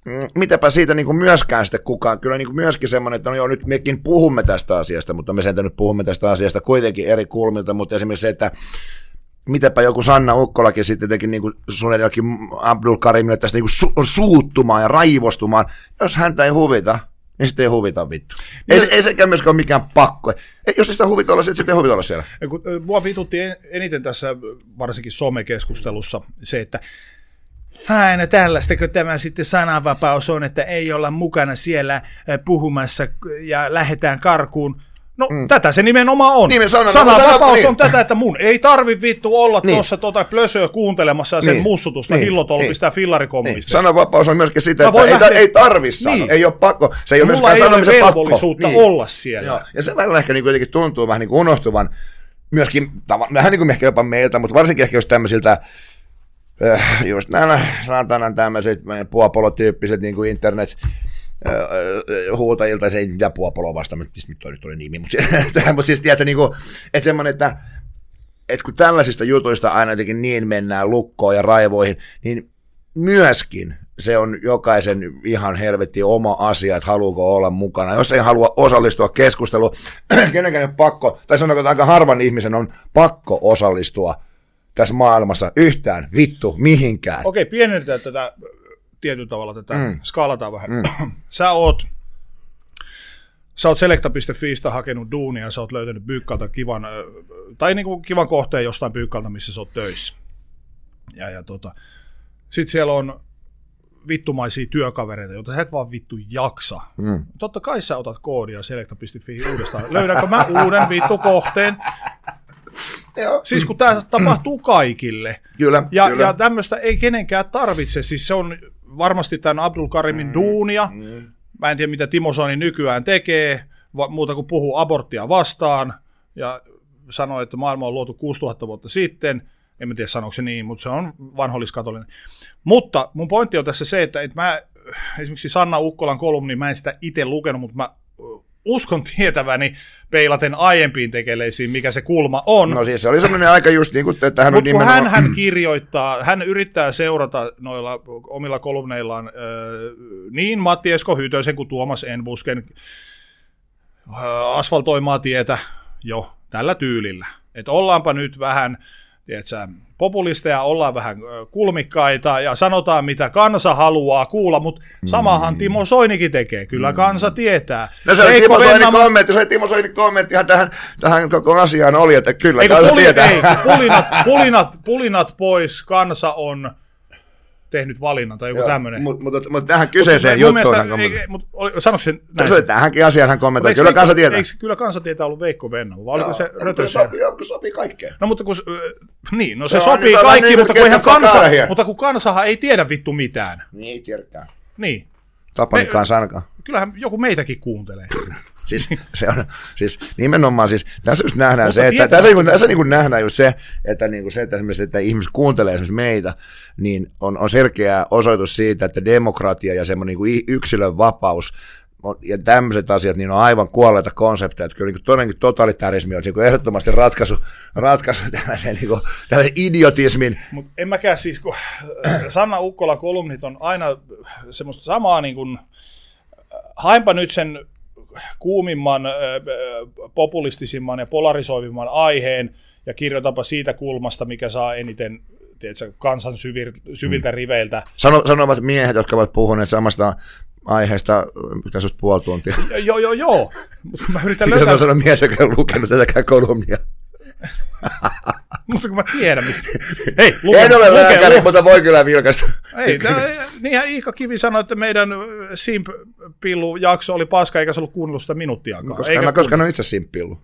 mitäpä siitä niin kuin myöskään sitten kukaan, kyllä niin kuin myöskin semmoinen, että no joo, nyt mekin puhumme tästä asiasta, mutta me sen nyt puhumme tästä asiasta kuitenkin eri kulmilta, mutta esimerkiksi se, että mitäpä joku Sanna Ukkolakin sitten teki niin kuin sun edelläkin Abdul Karimille tästä niin kuin su- suuttumaan ja raivostumaan, jos häntä ei huvita, niin sitten ei huvita vittu. Ei, ei sekään myöskään ole mikään pakko. Ei, jos ei sitä huvita olla, sitten ei huvita olla siellä. Mua vitutti eniten tässä varsinkin somekeskustelussa se, että aina tällaistako tämä sitten sananvapaus on, että ei olla mukana siellä puhumassa ja lähdetään karkuun. No mm. tätä se nimenomaan on. Niin, sanan, sananvapaus niin. on tätä, että mun ei tarvi vittu olla niin. tuossa tota plösöä kuuntelemassa ja sen niin. mussutusta niin. hillotolpista niin. ja fillarikommunista. Niin. Sananvapaus on myöskin sitä, että ei, lähteä... ei tarvi sanoa, niin. ei ole pakko. Se ei ole mulla ei ole velvollisuutta niin. olla siellä. Joo. Ja se välillä ehkä niin jotenkin tuntuu vähän niin kuin unohtuvan, myöskin, vähän niin kuin ehkä jopa meiltä, mutta varsinkin ehkä jos tämmöisiltä, äh, just nämä sanotaan tämmöiset puopolotyyppiset niin kuin internet, huutajilta, se ei mitään puopoloa vastaan, mutta nyt toi nyt oli nimi, mutta, mutta siis tiedätkö, niin kuin, että semmoinen, että, että kun tällaisista jutuista aina jotenkin niin mennään lukkoon ja raivoihin, niin myöskin se on jokaisen ihan helvetti oma asia, että haluuko olla mukana. Jos ei halua osallistua keskusteluun, kenenkään pakko, tai sanotaan, että aika harvan ihmisen on pakko osallistua tässä maailmassa yhtään vittu mihinkään. Okei, pienennetään tätä tietyllä tavalla tätä, mm. skaalataan vähän. Mm. Sä oot, sä oot Selecta piste fiistä hakenut duunia ja sä oot löytänyt Pyykkalta kivan, tai niinku kivan kohteen jostain Pyykkalta, missä sä oot töissä. Ja, ja tota, sit siellä on vittumaisia työkavereita, joita sä et vaan vittu jaksa. Mm. Totta kai sä otat koodia Selecta piste fi uudestaan. Löydänkö mä uuden vittu kohteen? Siis kun tämä tapahtuu kaikille. Kyllä, ja, kyllä. ja tämmöistä ei kenenkään tarvitse. Siis se on varmasti tämän Abdul Karimin mm, duunia. Mm. Mä en tiedä, mitä Timo Soini nykyään tekee, va- muuta kuin puhuu aborttia vastaan. Ja sanoo, että maailma on luotu kuusituhatta vuotta sitten. En mä tiedä, sanoiko se niin, mutta se on vanholliskatolinen. Mutta mun pointti on tässä se, että, että mä esimerkiksi Sanna Ukkolan kolumni, mä en sitä itse lukenut, mutta mä uskon tietäväni peilaten aiempiin tekeleisiin, mikä se kulma on. No siis se oli semmoinen aika just niin kuin, että hän on nimenomaan... hän, hän kirjoittaa, hän yrittää seurata noilla omilla kolumneillaan äh, niin Matti Esko Hytösen kuin Tuomas Enbusken äh, asfaltoimaa tietä jo tällä tyylillä. Että ollaanpa nyt vähän, tiedätkö, populisteja, ollaan vähän kulmikkaita ja sanotaan, mitä kansa haluaa kuulla, mutta samahan mm. Timo Soinikin tekee. Kyllä kansa tietää. No se oli Timo Soinin kommentti, se oli Timo Soinin kommenttihan tähän, tähän koko asiaan oli, että kyllä ei, kansa puli, tietää. Ei, pulinat, pulinat, pulinat pois, kansa on tehnyt valinnan tai joku tämmöinen. Mutta mut, mut tähän kyseiseen mut, juttuun. Sanoiko se näin? Se tähänkin asiaan hän kommentoi. Kyllä kansa tietää. Eikö kyllä kansa tietää ollut Veikko Vennamo? Vai oliko se Rötösen? Sopii, sopii kaikkeen. No mutta kun, niin, no se, se sopii niin, kaikki, niin, mutta, kun ihan kansa, mutta kun kansahan ei tiedä vittu mitään. Niin ei tiedäkään. Niin. Tapanikaan sankaan. Kyllähän joku meitäkin kuuntelee. Siis, se on, siis nimenomaan, siis, tässä just nähdään se, että tässä, niin, tässä niin nähdään just se, että, niin se, että, että ihmiset kuuntelee esimerkiksi meitä, niin on, on selkeä osoitus siitä, että demokratia ja semmoinen niin yksilön vapaus on, ja tämmöiset asiat niin on aivan kuolleita konsepteja, että kyllä niin todellakin totalitarismi on niin ehdottomasti ratkaisu, ratkaisu tällaisen, niin kuin, tällaisen idiotismin. Mut en mäkään siis, kun Sanna Ukkola kolumnit on aina semmoista samaa, niin kuin, hainpa nyt sen kuumimman, populistisimman ja polarisoivimman aiheen ja kirjoitapa siitä kulmasta, mikä saa eniten tiedätkö, kansan syvir, syviltä mm. riveiltä. Sano, sanovat miehet, jotka ovat puhuneet samasta aiheesta, mitä sinusta puoli tuntia. Joo, joo, joo. Mä yritän löytää... Sano, sano mies, joka on lukenut tätäkään kolumnia. Mutta kun mä tiedän, mistä... Hei, luke, en ole luke, lääkäri, luke. mutta voi kyllä vilkaista. Ei, niinhän Iikka Kivi sanoi, että meidän Simp-pillu-jakso oli paska, eikä se ollut kuunnellut sitä minuuttiakaan. No, koska, eikä koska ne on itse Simp-pillu.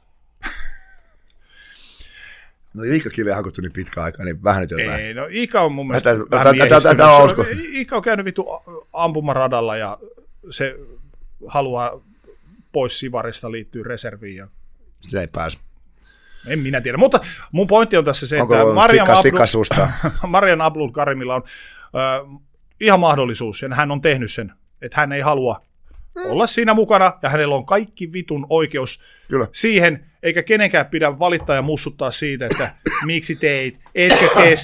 No Iikka Kivi on hakuttu niin pitkä aikaa, niin vähän nyt jotain. Ei, no Iikka on mun mielestä Tätä, vähän miehiskynyt. Iikka on käynyt vittu ampumaradalla ja se haluaa pois Sivarista liittyy reserviin. Ja... Se ei pääse. En minä tiedä, mutta mun pointti on tässä se, onko että Marian Abdul, Marian Abdul Karimilla on äh, ihan mahdollisuus, ja hän on tehnyt sen, että hän ei halua mm. olla siinä mukana, ja hänellä on kaikki vitun oikeus Kyllä. siihen, eikä kenenkään pidä valittaa ja mussuttaa siitä, että miksi teit, etkä kestä,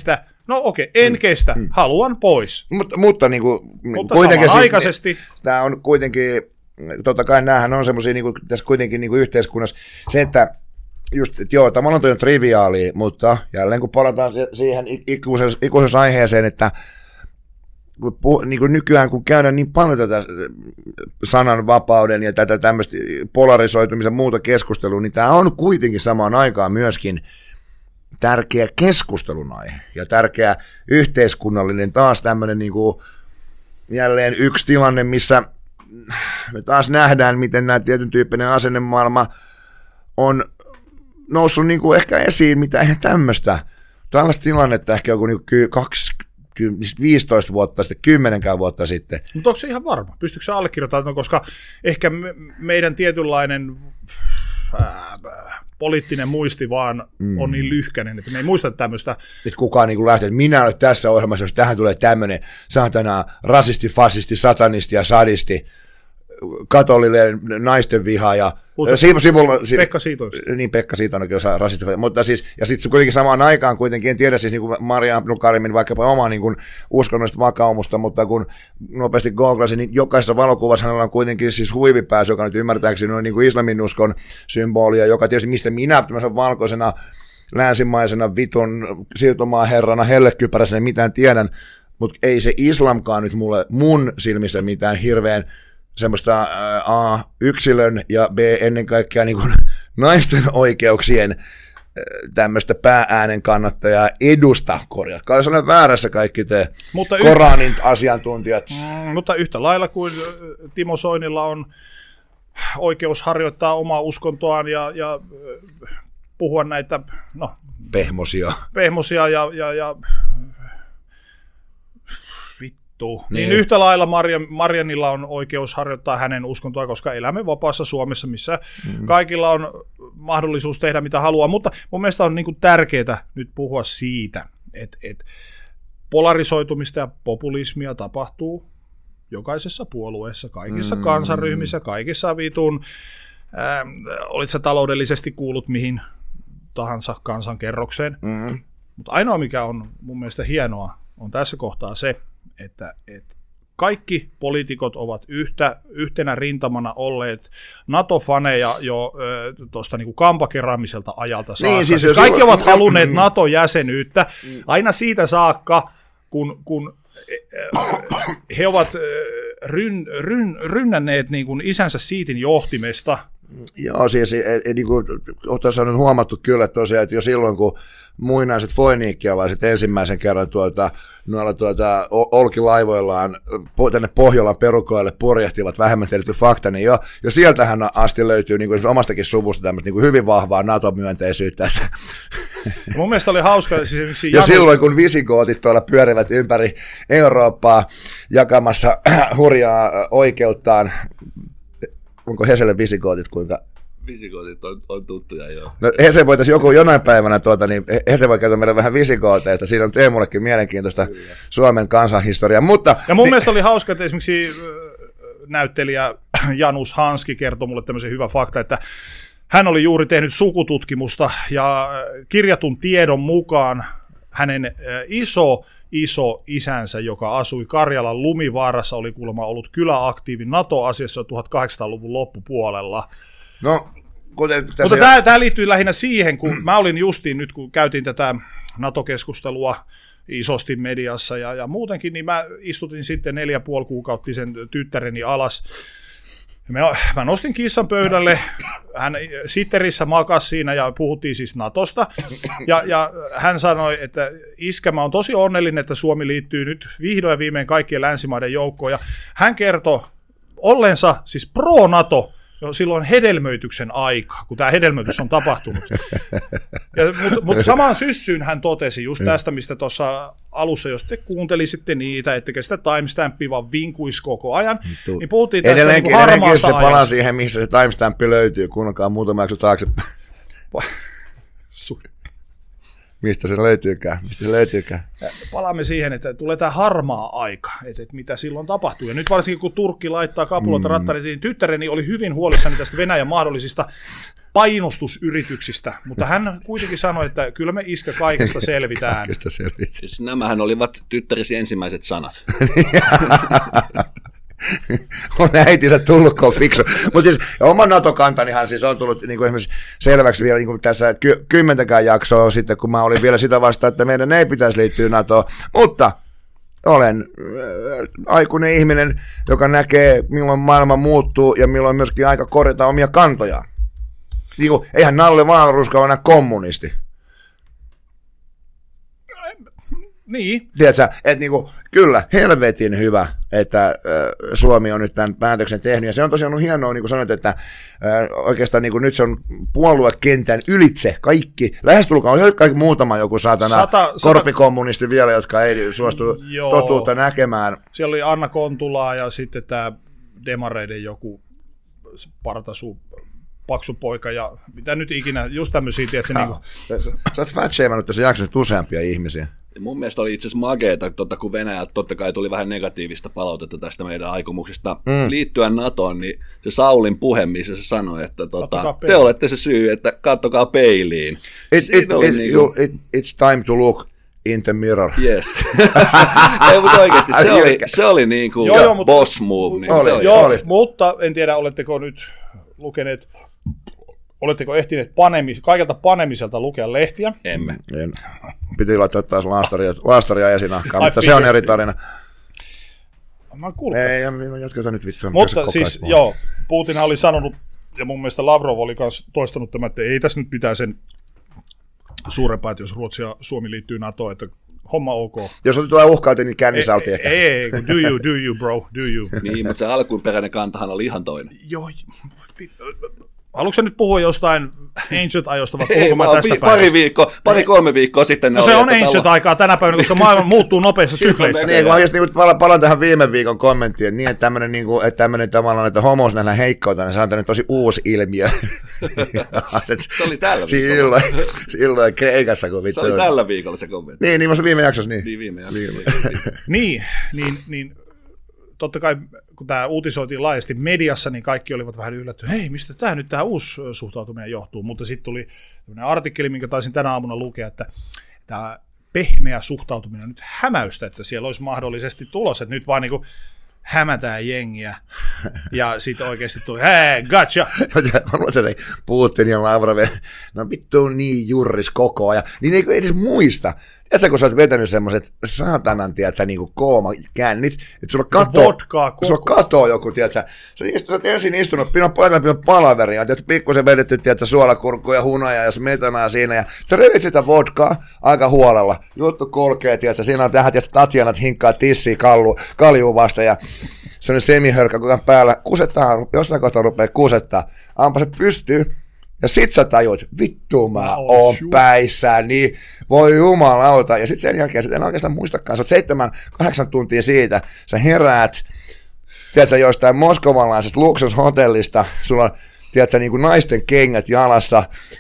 No okei, okay, en mm. kestä, mm. haluan pois. Mut, mutta niin kuin, mutta samanaikaisesti. Tämä on kuitenkin, totta kai näähän on semmoisia niin kuin, tässä kuitenkin niin kuin yhteiskunnassa, se, että just, että joo, tavallaan toi on triviaalia, mutta jälleen kun palataan siihen ikuisuus, ikuisuusaiheeseen, että kun puh, niin kuin nykyään kun käydään niin paljon tätä sananvapauden ja tätä tämmöistä polarisoitumisen muuta keskustelua, niin tämä on kuitenkin samaan aikaan myöskin tärkeä keskustelun aihe ja tärkeä yhteiskunnallinen taas tämmöinen niin kuin jälleen yksi tilanne, missä me taas nähdään, miten nämä tietyn tyyppinen asennemaailma on noussut niin kuin ehkä esiin, mitä eihän tämmöistä. Tällaista tilannetta ehkä joku niin kuin kaksikymmentä, viisitoista vuotta sitten, kymmenenkään vuotta sitten. Mutta onko se ihan varma? Pystyykö se allekirjoittamaan, koska ehkä me, meidän tietynlainen ää, poliittinen muisti vaan mm. on niin lyhkäinen, että me ei muista tämmöistä. Että kukaan niin lähtee, että minä olen tässä ohjelmassa, jos tähän tulee tämmöinen saatana rasisti, fasisti, satanisti ja sadisti, katolinen naisten vihaaja. Sivu, sivulla, si- Pekka Siitoista. Niin, Pekka Siitoinenkin osaa rasisti. Mutta siis, ja sitten kuitenkin samaan aikaan kuitenkin, en tiedä siis niin kuin Maria Abdul-Karimin vaikkapa omaa niin kuin uskonnollista vakaumusta, mutta kun nopeasti googlasin, niin jokaisessa valokuvassa hänellä on kuitenkin siis huivipääsy, joka nyt ymmärtääkseni on niin kuin islamin uskon symbolia, joka tietysti mistä minä tämmöisen valkoisena, länsimaisena, vitun, siirtomaaherrana, hellekypäräisenä mitään tiedän, mutta ei se islamkaan nyt mulle mun silmissä mitään hirveän semmoista A, yksilön ja B, ennen kaikkea niin kuin naisten oikeuksien tämmöistä päääänen kannattajaa edusta, korjatkaa, jos olen väärässä kaikki te mutta Koranin yhtä, asiantuntijat. Mm, mutta yhtä lailla kuin Timo Soinilla on oikeus harjoittaa omaa uskontoaan ja, ja puhua näitä no, pehmosia, pehmosia ja, ja, ja Niin. niin yhtä lailla Marian, Marianilla on oikeus harjoittaa hänen uskontoa, koska elämme vapaassa Suomessa, missä mm. kaikilla on mahdollisuus tehdä mitä haluaa, mutta mun mielestä on niin kuin tärkeää nyt puhua siitä, että, että polarisoitumista ja populismia tapahtuu jokaisessa puolueessa, kaikissa mm. kansanryhmissä, kaikissa vitun, äh, olit sä taloudellisesti kuullut mihin tahansa kansankerrokseen, mm. mutta ainoa mikä on mun mielestä hienoa on tässä kohtaa se, Että, että kaikki poliitikot ovat yhtä, yhtenä rintamana olleet NATO-faneja jo tuosta niinku kampakeraamiselta ajalta saakka. Niin, siis siis kaikki ovat on, halunneet mm, NATO-jäsenyyttä mm. aina siitä saakka, kun, kun he ovat ryn, ryn, rynnänneet niin kuin isänsä siitin johtimesta. Joo, siis niin kuin on huomattu kyllä tosiaan, että jo silloin, kun muinaiset foiniikkialaiset ensimmäisen kerran tuota, noilla tuota, olkilaivoillaan tänne Pohjolan perukoille purjehtivat vähemmän tiedetty fakta, niin jo, jo sieltähän asti löytyy niin kuin omastakin suvusta tämmöistä niin kuin hyvin vahvaa NATO-myönteisyyttä. Mun mielestä oli hauska. Siis jo Janu... silloin, kun visigootit tuolla pyörivät ympäri Eurooppaa jakamassa hurjaa oikeuttaan, onko Heselle visigootit kuinka? Visigootit on, on tuttuja, joo. No Hese voitaisiin joku jonain päivänä, tuota, niin Hese voi käyttää meidän vähän visigooteista. Siinä on Teemullekin mielenkiintoista Kyllä. Suomen kansanhistoriaa. Mutta, ja mun niin, mielestä oli hauska, että esimerkiksi näyttelijä Janus Hanski kertoi mulle tämmöisen hyvän fakta, että hän oli juuri tehnyt sukututkimusta ja kirjatun tiedon mukaan hänen iso, iso isänsä, joka asui Karjalan Lumivaarassa, oli kuulemma ollut kyläaktiivi NATO-asiassa tuhatkahdeksansataaluvun loppupuolella. No, kuten Mutta tämä, tämä liittyy lähinnä siihen, kun mä olin justiin nyt, kun käytiin tätä NATO-keskustelua isosti mediassa ja, ja muutenkin, niin mä istutin sitten neljä puoli kuukautisen tyttäreni alas. Mä, mä nostin kissan pöydälle, hän sitterissä makasi siinä ja puhuttiin siis Natosta. Ja, ja hän sanoi, että iskä, mä oon tosi onnellinen, että Suomi liittyy nyt vihdoin ja viimein kaikkien länsimaiden joukkoon. Ja hän kertoi ollensa siis pro-NATO, jo silloin hedelmöityksen aika, kun tämä hedelmöitys on tapahtunut. Mutta mut samaan syssyyn hän totesi just tästä, mistä tuossa alussa, jos te kuuntelisitte niitä, ettekä sitä timestampia vaan vinkuisi koko ajan, tu- niin puhuttiin tästä edelleenkin, niin harmaasta ajasta. Edelleenkin se palaa siihen, missä se timestampi löytyy, kuunnelkaa muutama jakso taaksepäin. Mistä se löytyykään? Mistä se löytyykään? Palaamme siihen, että tulee tämä harmaa aika, että, että mitä silloin tapahtuu. Ja nyt varsinkin kun Turkki laittaa kapuloita mm. rattarit, niin tyttäreni oli hyvin huolissani tästä Venäjän mahdollisista painostusyrityksistä, mutta hän kuitenkin sanoi, että kyllä me iskä kaikesta selvitään. Kaikesta selvitään. Siis nämähän olivat tyttärisi ensimmäiset sanat. On äitinsä tullut, kun on fiksu. Mutta siis oma NATO-kantanihan siis on tullut niin kuin esimerkiksi selväksi vielä niin kuin tässä ky- kymmentäkään jaksoa sitten, kun mä olin vielä sitä vastaan, että meidän ei pitäisi liittyä NATOon. Mutta olen äh, aikuinen ihminen, joka näkee, milloin maailma muuttuu ja milloin myöskin aika korjata omia kantojaan. Niin kuin, eihän Nalle Wahlroos ole enää kommunisti. Niin. Tiedätkö, että niinku, kyllä, helvetin hyvä, että äh, Suomi on nyt tämän päätöksen tehnyt, ja se on tosiaan ollut hienoa, niin kuin sanoit, että äh, oikeastaan niin kuin nyt se on puoluekentän ylitse kaikki, lähestulkoon on kaikki muutama joku saatana sata, korpikommunisti vielä, jotka ei suostu joo. totuutta näkemään. Siellä oli Anna Kontulaa ja sitten tämä demareiden joku partasu, paksu poika ja mitä nyt ikinä, just tämmöisiä, tiedätkö, no. niin kuin... Sä oot fat-shameannut tässä jaksossa useampia ihmisiä. Ja mun mielestä oli itse asiassa mageeta, totta kun Venäjältä totta kai tuli vähän negatiivista palautetta tästä meidän aikomuksesta mm. liittyä NATOon, niin se Saulin puhe, missä se sanoi, että tota, te olette se syy, että kattokaa peiliin. It, it, it, niin kuin... it, it's time to look in the mirror. Yes. Ei, mutta oikeasti se oli, se oli niin kuin joo, joo, boss move. Niin oli, se oli, joo, oli. Mutta en tiedä, oletteko nyt lukeneet... Oletteko ehtineet panemis, kaikelta panemiselta lukea lehtiä? Emme. En. Piti laittaa taas laastaria, laastaria esinahkaan, mutta se on eri tarina. Mä kuulun. Ei, jatketaan nyt vittua. Mutta siis joo, Putin oli sanonut, ja mun mielestä Lavrov oli myös toistanut tämän, että ei tässä nyt pitää sen suurempaa, että jos Ruotsi ja Suomi liittyy NATOon, että homma ok. Jos tulee uhkauti, niin kännissä oltiin ehkä. Ei, ei, do you, do you bro, do you. Niin, mutta se alkuperäinen kantahan oli ihan toinen. Joo, haluatko nyt puhua jostain Ancient-ajosta, vai ei, mä tästä vi- pari, viikko, pari kolme viikkoa sitten. No se on Ancient-aikaa tänä päivänä, koska maailma muuttuu nopeissa sykleissä. Niin, kun niin, palaan, palaan tähän viime viikon kommenttiin, niin että tämmöinen, niin kuin, että tämmöinen tavallaan, että homous nähdään heikkoita, niin se on tämmöinen tosi uusi ilmiö. Se oli tällä viikolla. Silloin, silloin Kreikassa. Kun se oli tällä viikolla se kommentti. Niin, niin se viime jaksossa. Niin, niin viime jaksossa. niin, niin, niin totta kai, kun tämä uutisoitiin laajasti mediassa, niin kaikki olivat vähän yllättyneet, hei, mistä tämä nyt tämä uusi suhtautuminen johtuu, mutta sitten tuli tämmöinen artikkeli, minkä taisin tänä aamuna lukea, että tämä pehmeä suhtautuminen on nyt hämäystä, että siellä olisi mahdollisesti tulossa, että nyt vaan niin kuin hämätään jengiä, ja sitten oikeasti tuli, hei, gotcha! Mä luulen, että se Putin ja Lavrov, no vittu niin jurris koko ajan, niin ei edes muista. Tiedätkö, kun sä oot vetänyt semmoiset saatanan, tiedätkö, niin kuin koomakännit, että sulla katoo, sulla katoo joku, tiedätkö, sä oot ensin istunut, pino paikan, pino palaveria, tiedätkö, pikkusen vedetty, tiedätkö, suolakurkkuja, hunaja ja smetanaa siinä, ja sä revit sitä vodkaa aika huolella, juttu kulkee, tiedätkö, siinä on tähän, tiedätkö, Tatjanat hinkkaa tissiä kallu, kaljuun vasta, ja se on semihölkkä koko päällä, kusettaa, jossain kohtaa rupeaa kusettaa, ampa se pystyy, ja sit sä tajut, vittu mä oon päissä, niin voi jumalauta. Ja sit sen jälkeen, sit en oikeastaan muistakaan, sä oot seitsemän, kahdeksan tuntia siitä, sä heräät, tiedätkö, jostain moskovalaisesta luksushotellista, sulla on, tiedätkö, niin kuin naisten kengät jalassa.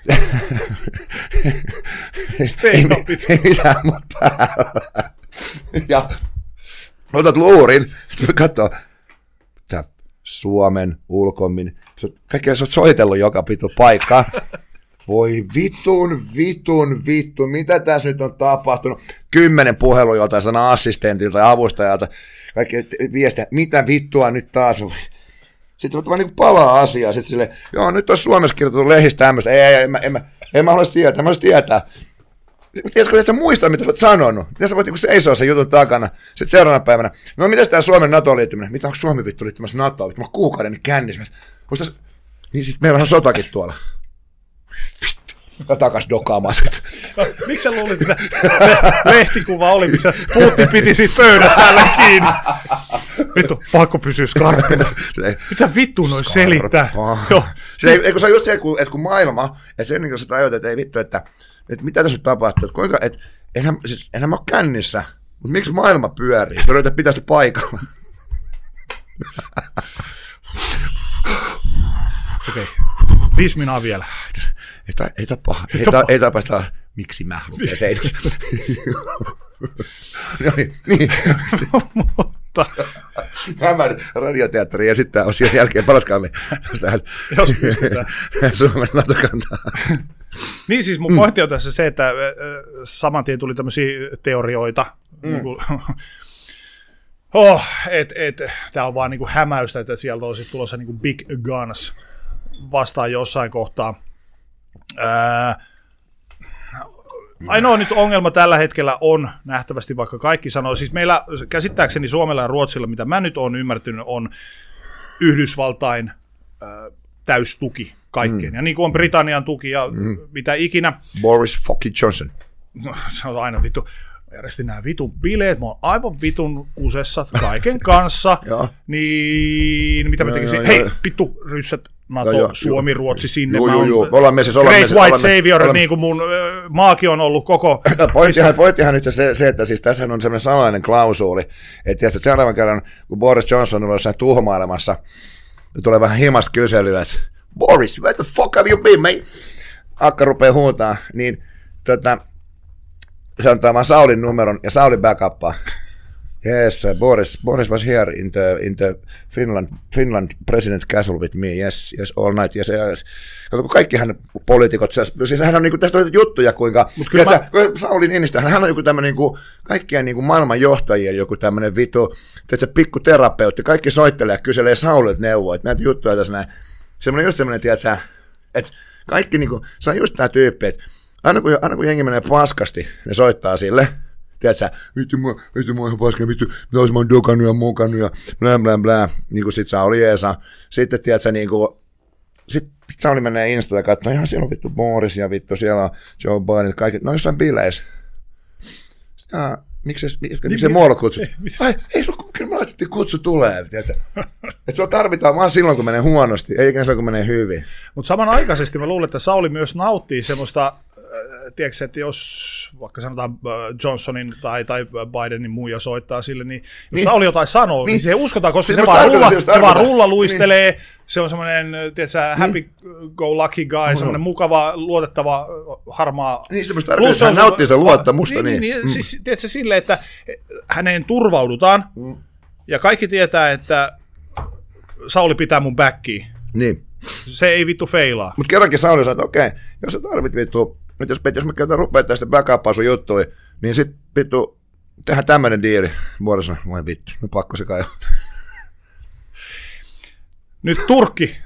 ei, ei mitään mun päällä. Ja otat luurin, sitten katsoo, tää Suomen ulkomin. Kaikkea sä oot soitellut joka pitu paikka. Voi vitun, vitun, vitun, mitä tässä nyt on tapahtunut? Kymmenen puhelua joltain sana assistentilta ja avustajalta. Kaikki viestiä, mitä vittua nyt taas? Sitten vaan niin palaa asiaa. Sitten silleen, joo, nyt on Suomessa kirjoitettu lehdistä tämmöistä. Ei, ei, en mä, en mä, en mä haluaisi tietää, mä haluaisi tietää. Tiedätkö, että sä muistaa, mitä sä oot sanonut? Miten sä voit niin seisoa sen jutun takana? Sitten seuraavana päivänä, no mitäs tää Suomen NATO-liittyminen? Mitä onko Suomi vittu liittymässä NATOon? Vittu, mä kuukauden niin kännissä. Muistas, niin sit meillä on sotakin tuolla. Ja takas dokaamaan sit. No, miksi sä luulit, että lehtikuva oli, missä Putin piti siitä pöydästä tällä kiinni? Vittu, pakko pysyä skarppina. Mitä vittu noin selittää? Se ei, kun se on just se, että kun, että kun maailma, että sen niin kuin sä tajut, että ei vittu, että, että mitä tässä nyt tapahtuu, että kuinka, että enhän, siis, enhän mä ole kännissä, mutta miksi maailma pyörii? Sitten yrität pitää sitä paikalla. Okei, okay. Viisi minaa vielä. Ei, ta, ei tapa, ei, ta, ei tapasta, miksi mä lukee seinässä. No niin, niin. Tämän radioteatteri esittää osion jälkeen, palatkaamme tähän jos pystytään. Suomen NATO-kantaa. Niin siis mun mm. pointti on tässä se, että saman tien tuli tämmöisiä teorioita, mm. niin kuin, oh, että et, tämä on vaan niin kuin hämäystä, että sieltä olisi tulossa niin kuin big guns vastaan jossain kohtaa. Ää, ainoa nyt ongelma tällä hetkellä on nähtävästi, vaikka kaikki sanoo, siis meillä käsittääkseni Suomella ja Ruotsilla, mitä mä nyt olen ymmärtänyt, on Yhdysvaltain ää, täystuki kaikkeen. Mm. Ja niin kuin on Britannian tuki ja mm. mitä ikinä. Boris fucking Johnson. No, sanotaan aina vittu. Järjestin nämä vitun bileet, mä oon aivan vitun kusessa kaiken kanssa. Niin, mitä mä tekisin? Hei, vittu, ryssät, NATO, jo, jo, Suomi, jo. Ruotsi sinne. Joo, joo, joo. Ollaan messissä, ollaan Great messissä, White ollaan Savior, ollaan... niin kuin mun äh, maakin on ollut koko... Pointtihan, pointtihan nyt se, se, että siis tässä on sellainen salainen klausuuli, että seuraavan kerran, kun Boris Johnson on jossain tuhmailemassa, tulee vähän himasta kyselyä, että Boris, where the fuck have you been, mate? Akka rupeaa huutaa, niin tota, se antaa vaan Saulin numeron ja Sauli backuppaa. Yes, Boris, Boris was here in the, in the Finland, Finland president castle with me, yes, yes, all night, yes, yes. Kato, kun kaikkihan poliitikot, siis hän on niinku, tästä on juttuja, kuinka, tiedätkö, mä... Sauli Niinistö, hän on joku tämmöinen niinku, kaikkien niinku maailman johtajien joku tämmöinen vitu, tiedätkö, pikku terapeutti, kaikki soittelee ja kyselee Saulilta neuvoa, että näitä juttuja tässä näin. Semmoinen just semmoinen, tiedätkö, että kaikki niinku, se on just tämä tyyppi, että aina kun, aina kun jengi menee paskasti, ne soittaa sille, tiedätkö, vittu mä, vittu mä oon ihan paskana, vittu, mitä olisi mä oon dokannut ja mukannut ja blää blää blää, niin kuin sit Sauli Jeesa. Sitten tiedätkö, niin kuin, sit, sit Sauli menee Instaan ja katsoo, ihan siellä on vittu Boris ja vittu siellä on Joe Biden, kaikki, no jossain bileissä. Ja miksi se muualla kutsut? Ai, ei sulla, kyllä me laitettiin kutsu tulee, tiedätkö? Että sua tarvitaan vaan silloin, kun menee huonosti, ei ikinä silloin, kun menee hyvin. Mutta samanaikaisesti mä luulen, että Sauli myös nauttii semmoista, tiedätkö, että jos vaikka sanotaan Johnsonin tai, tai Bidenin muija soittaa sille, niin jos niin. Sauli jotain sanoo, niin, niin se uskotaan, koska siis se, vaan rulla, se vaan rulla luistelee, niin. Se on semmoinen, tiedätkö, happy go lucky guy, mm-hmm. semmoinen mukava, luotettava, harmaa. Niin, semmoista tarkoittaa, hän nauttii sitä luottamusta. Niin, niin. niin, niin mm. siis, tiedätkö, silleen, että häneen turvaudutaan, mm. ja kaikki tietää, että Sauli pitää mun backiin. Niin. Se ei vittu feilaa. Mutta kerrankin Sauli sanoo, että okei, okay, jos sä tarvit vittu, nyt jos, jos mä käytän rupeaa tästä backupaa sun juttuja, niin sit vittu, tehdään tämmönen diili. Boris sanoo, voi vittu, no pakko se kai on. Nyt Turkki.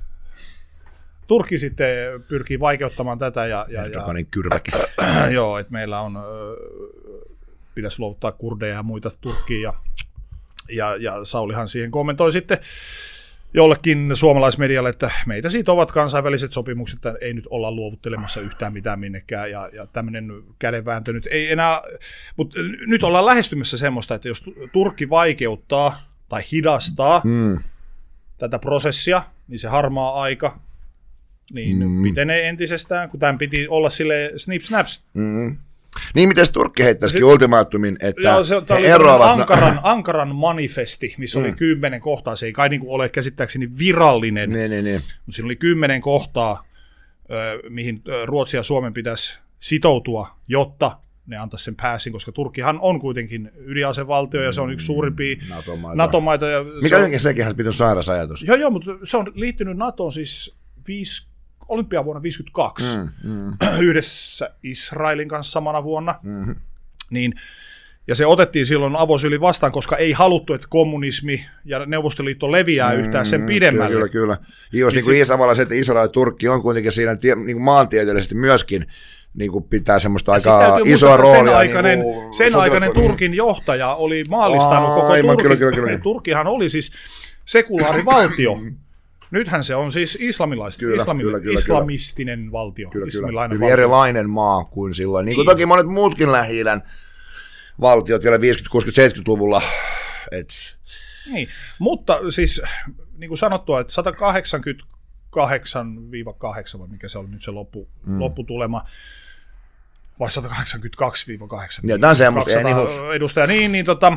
Turkki sitten pyrkii vaikeuttamaan tätä. Ja, ja, Erdoganin kyrväkin. Joo, että meillä on, pitäisi luovuttaa kurdeja ja muita Turkkiin. Ja, ja, ja Saulihan siihen kommentoi sitten jollekin suomalaismedialle, että meitä siitä ovat kansainväliset sopimukset, että ei nyt olla luovuttelemassa yhtään mitään minnekään, ja, ja tämmöinen kädenvääntö nyt ei enää, mutta nyt ollaan lähestymässä semmoista, että jos Turkki vaikeuttaa tai hidastaa mm. tätä prosessia, niin se harmaa aika niin mm. pitenee entisestään, kun tämän piti olla sille snip snaps. Mm. Niin, miten Turkki heittäisikin ultimaattumin, että joo, se, he eroavat. Ankaran, Ankaran manifesti, missä mm. oli kymmenen kohtaa, se ei kai niin kuin ole käsittääkseni virallinen, niin, niin, niin. mutta siinä oli kymmenen kohtaa, mihin Ruotsi ja Suomen pitäisi sitoutua, jotta ne antaisi sen pääsin, koska Turkkihan on kuitenkin ydinasevaltio ja se on yksi suurimpia NATO-maita. NATO-maita ja mikä on, jotenkin sekin pitäisi sairas ajatus. Joo, joo, mutta se on liittynyt NATOon siis viisi olympiavuonna viisikymmentäkaksi mm, mm. yhdessä Israelin kanssa samana vuonna. Mm-hmm. Niin, ja se otettiin silloin avosyli vastaan, koska ei haluttu, että kommunismi ja Neuvostoliitto leviää mm, yhtään sen pidemmälle. Kyllä, kyllä. Jos niin niin samalla se, että Israel ja Turkki on kuitenkin siinä niin kuin maantieteellisesti myöskin niin kuin pitää semmoista aika isoa roolia. Sen aikainen, niin kuin, sen aikainen Turkin johtaja oli maallistanut koko Turkin. Kyllä, kyllä, kyllä. Turkihan oli siis sekulaarivaltio. Nythän se on siis islamilaista, kyllä, islami, kyllä, kyllä, islamistinen kyllä. valtio. Kyllä, kyllä. Hyvin erilainen maa kuin silloin. Niin kuin toki monet muutkin Lähi-idän valtiot vielä viisikymmentä-, kuusikymmentä-, seitsemänkymmentäluvulla. Et... Niin, mutta siis niin kuin sanottua, että sata kahdeksankymmentäkahdeksan kahdeksan, vai mikä se oli nyt se loppu, mm. lopputulema, vai sata kahdeksankymmentäkaksi kahdeksan. Niin, tämä on semmoista. Niin, edustaja, niin, niin tota,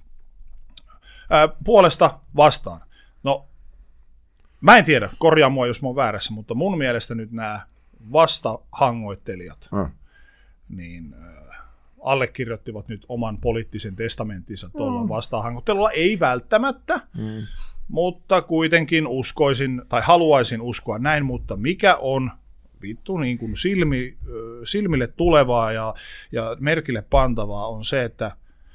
ää, puolesta vastaan. No, mä en tiedä, korjaa mua, jos mä oon väärässä, mutta mun mielestä nyt nämä vastahangoittelijat, mm. niin äh, allekirjoittivat nyt oman poliittisen testamenttinsa tuolla mm. vastahankoittelulla. Ei välttämättä, mm. mutta kuitenkin uskoisin, tai haluaisin uskoa näin, mutta mikä on vittu niin kuin silmi, silmille tulevaa ja, ja merkille pantavaa on se, että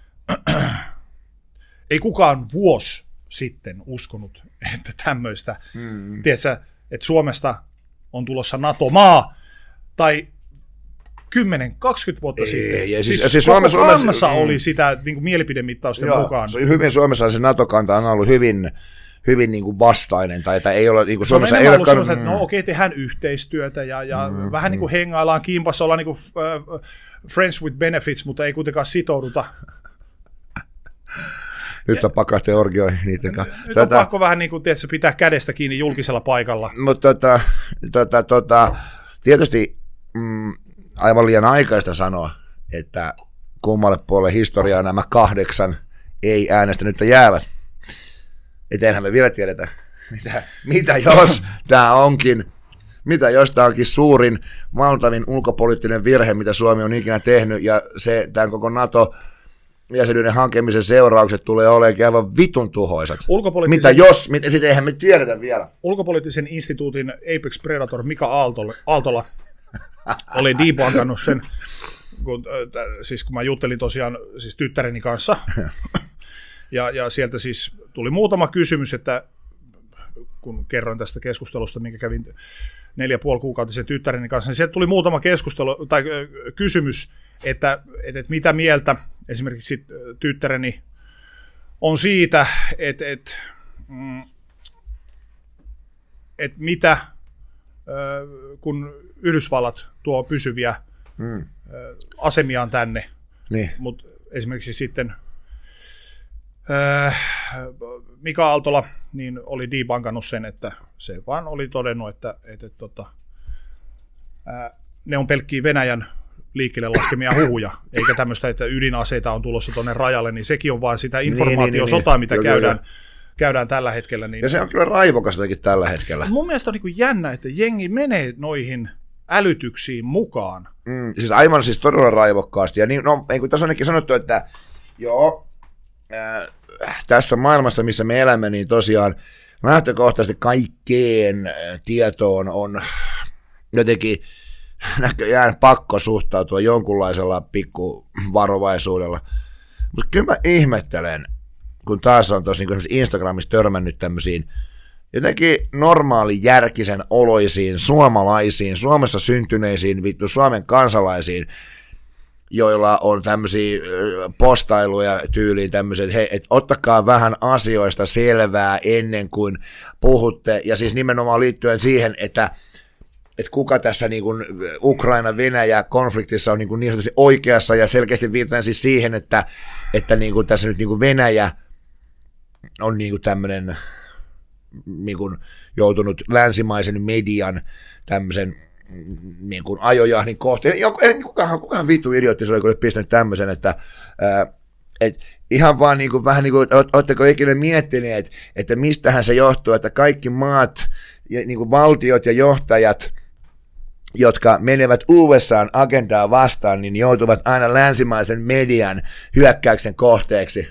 ei kukaan vuosi sitten uskonut, että tämmöistä, mm. tiedätkö, että Suomesta on tulossa NATO-maa, tai kymmenen kaksikymmentä vuotta ei, sitten. Ei, siis, siis, siis Suomessa, Suomessa mm. oli sitä niin kuin mielipidemittausten joo, mukaan. Hyvin Suomessa se NATO-kanta on ollut hyvin, hyvin niin kuin vastainen. Tai, tai ei ole, niin kuin se Suomessa on ei ole ollut semmoista, että no okei, okay, tehdään yhteistyötä ja, ja mm, vähän mm. niin kuin hengaillaan kimpassa, ollaan niin kuin uh, friends with benefits, mutta ei kuitenkaan sitouduta. Nyt on pakko orgioihin niiden kanssa. Nyt tota, on pakko vähän niin kuin, tiedätkö, pitää kädestä kiinni julkisella paikalla. Mutta tota, tota, tota, tietysti mm, aivan liian aikaista sanoa, että kummalle puolelle historiaa nämä kahdeksan ei äänestänyttä jäävät. Et enhän me vielä tiedetä, mitä, mitä jos tämä onkin, mitä jos tämä onkin suurin, valtavin ulkopoliittinen virhe, mitä Suomi on ikinä tehnyt, ja se, tämän koko NATO jäsenyyden hankemisen seuraukset tulee olemaan aivan vitun tuhoisat. Mitä jos, mit, siis eihän me tiedetä vielä. Ulkopoliittisen instituutin Apex Predator Mika Aaltola, Aaltola oli debunkannut sen, kun, äh, siis kun mä juttelin tosiaan siis tyttäreni kanssa, ja, ja sieltä siis tuli muutama kysymys, että kun kerroin tästä keskustelusta, minkä kävin neljä ja puoli kuukautisen tyttäreni kanssa, niin sieltä tuli muutama keskustelu, tai äh, kysymys, että, että, että mitä mieltä esimerkiksi tyttäreni on siitä, että, että, mm, että mitä, kun Yhdysvallat tuo pysyviä mm. asemiaan tänne, niin. Mutta esimerkiksi sitten Mika Aaltola niin oli debunkannut sen, että se vaan oli todennut, että, että, että, että ne on pelkkiä Venäjän liikkeelle laskemia huhuja, eikä tämmöistä, että ydinaseita on tulossa tuonne rajalle, niin sekin on vaan sitä informaatiosotaa, niin, niin, niin, mitä niin. käydään, käydään tällä hetkellä. Niin ja se on kyllä raivokasta tällä hetkellä. Mun mielestä on niin kuin jännä, että jengi menee noihin älytyksiin mukaan. Mm, siis aivan siis todella raivokkaasti. Ja niin, no, niin kuin tässä on sanottu, että joo, äh, tässä maailmassa, missä me elämme, niin tosiaan lähtökohtaisesti kaikkeen tietoon on jotenkin näköjään pakko suhtautua jonkunlaisella pikkuvarovaisuudella. Mutta kyllä mä ihmettelen, kun taas on tuossa niin Instagramissa törmännyt tämmöisiin jotenkin normaalijärkisen oloisiin suomalaisiin, Suomessa syntyneisiin, vittu Suomen kansalaisiin, joilla on tämmöisiä postailuja tyyliin tämmöisiä, että hei, et ottakaa vähän asioista selvää ennen kuin puhutte, ja siis nimenomaan liittyen siihen, että että kuka tässä niin kuin Ukraina-Venäjä-konfliktissa on niin, kuin niin sanotusti oikeassa, ja selkeästi viitataan siis siihen, että, että niin kuin tässä nyt niin kuin Venäjä on niin kuin tämmöinen niin kuin joutunut länsimaisen median tämmöisen niin kuin ajojahdin kohteen. Kukaan, kukaan vittu idiootti se oli, kun oli pistänyt tämmöisen, että ää, et ihan vaan niin kuin, vähän niin kuin, ootteko ikinä miettineet, että mistähän se johtuu, että kaikki maat, ja, niin kuin valtiot ja johtajat, jotka menevät U S A:n agendaa vastaan, niin joutuvat aina länsimaisen median hyökkäyksen kohteeksi.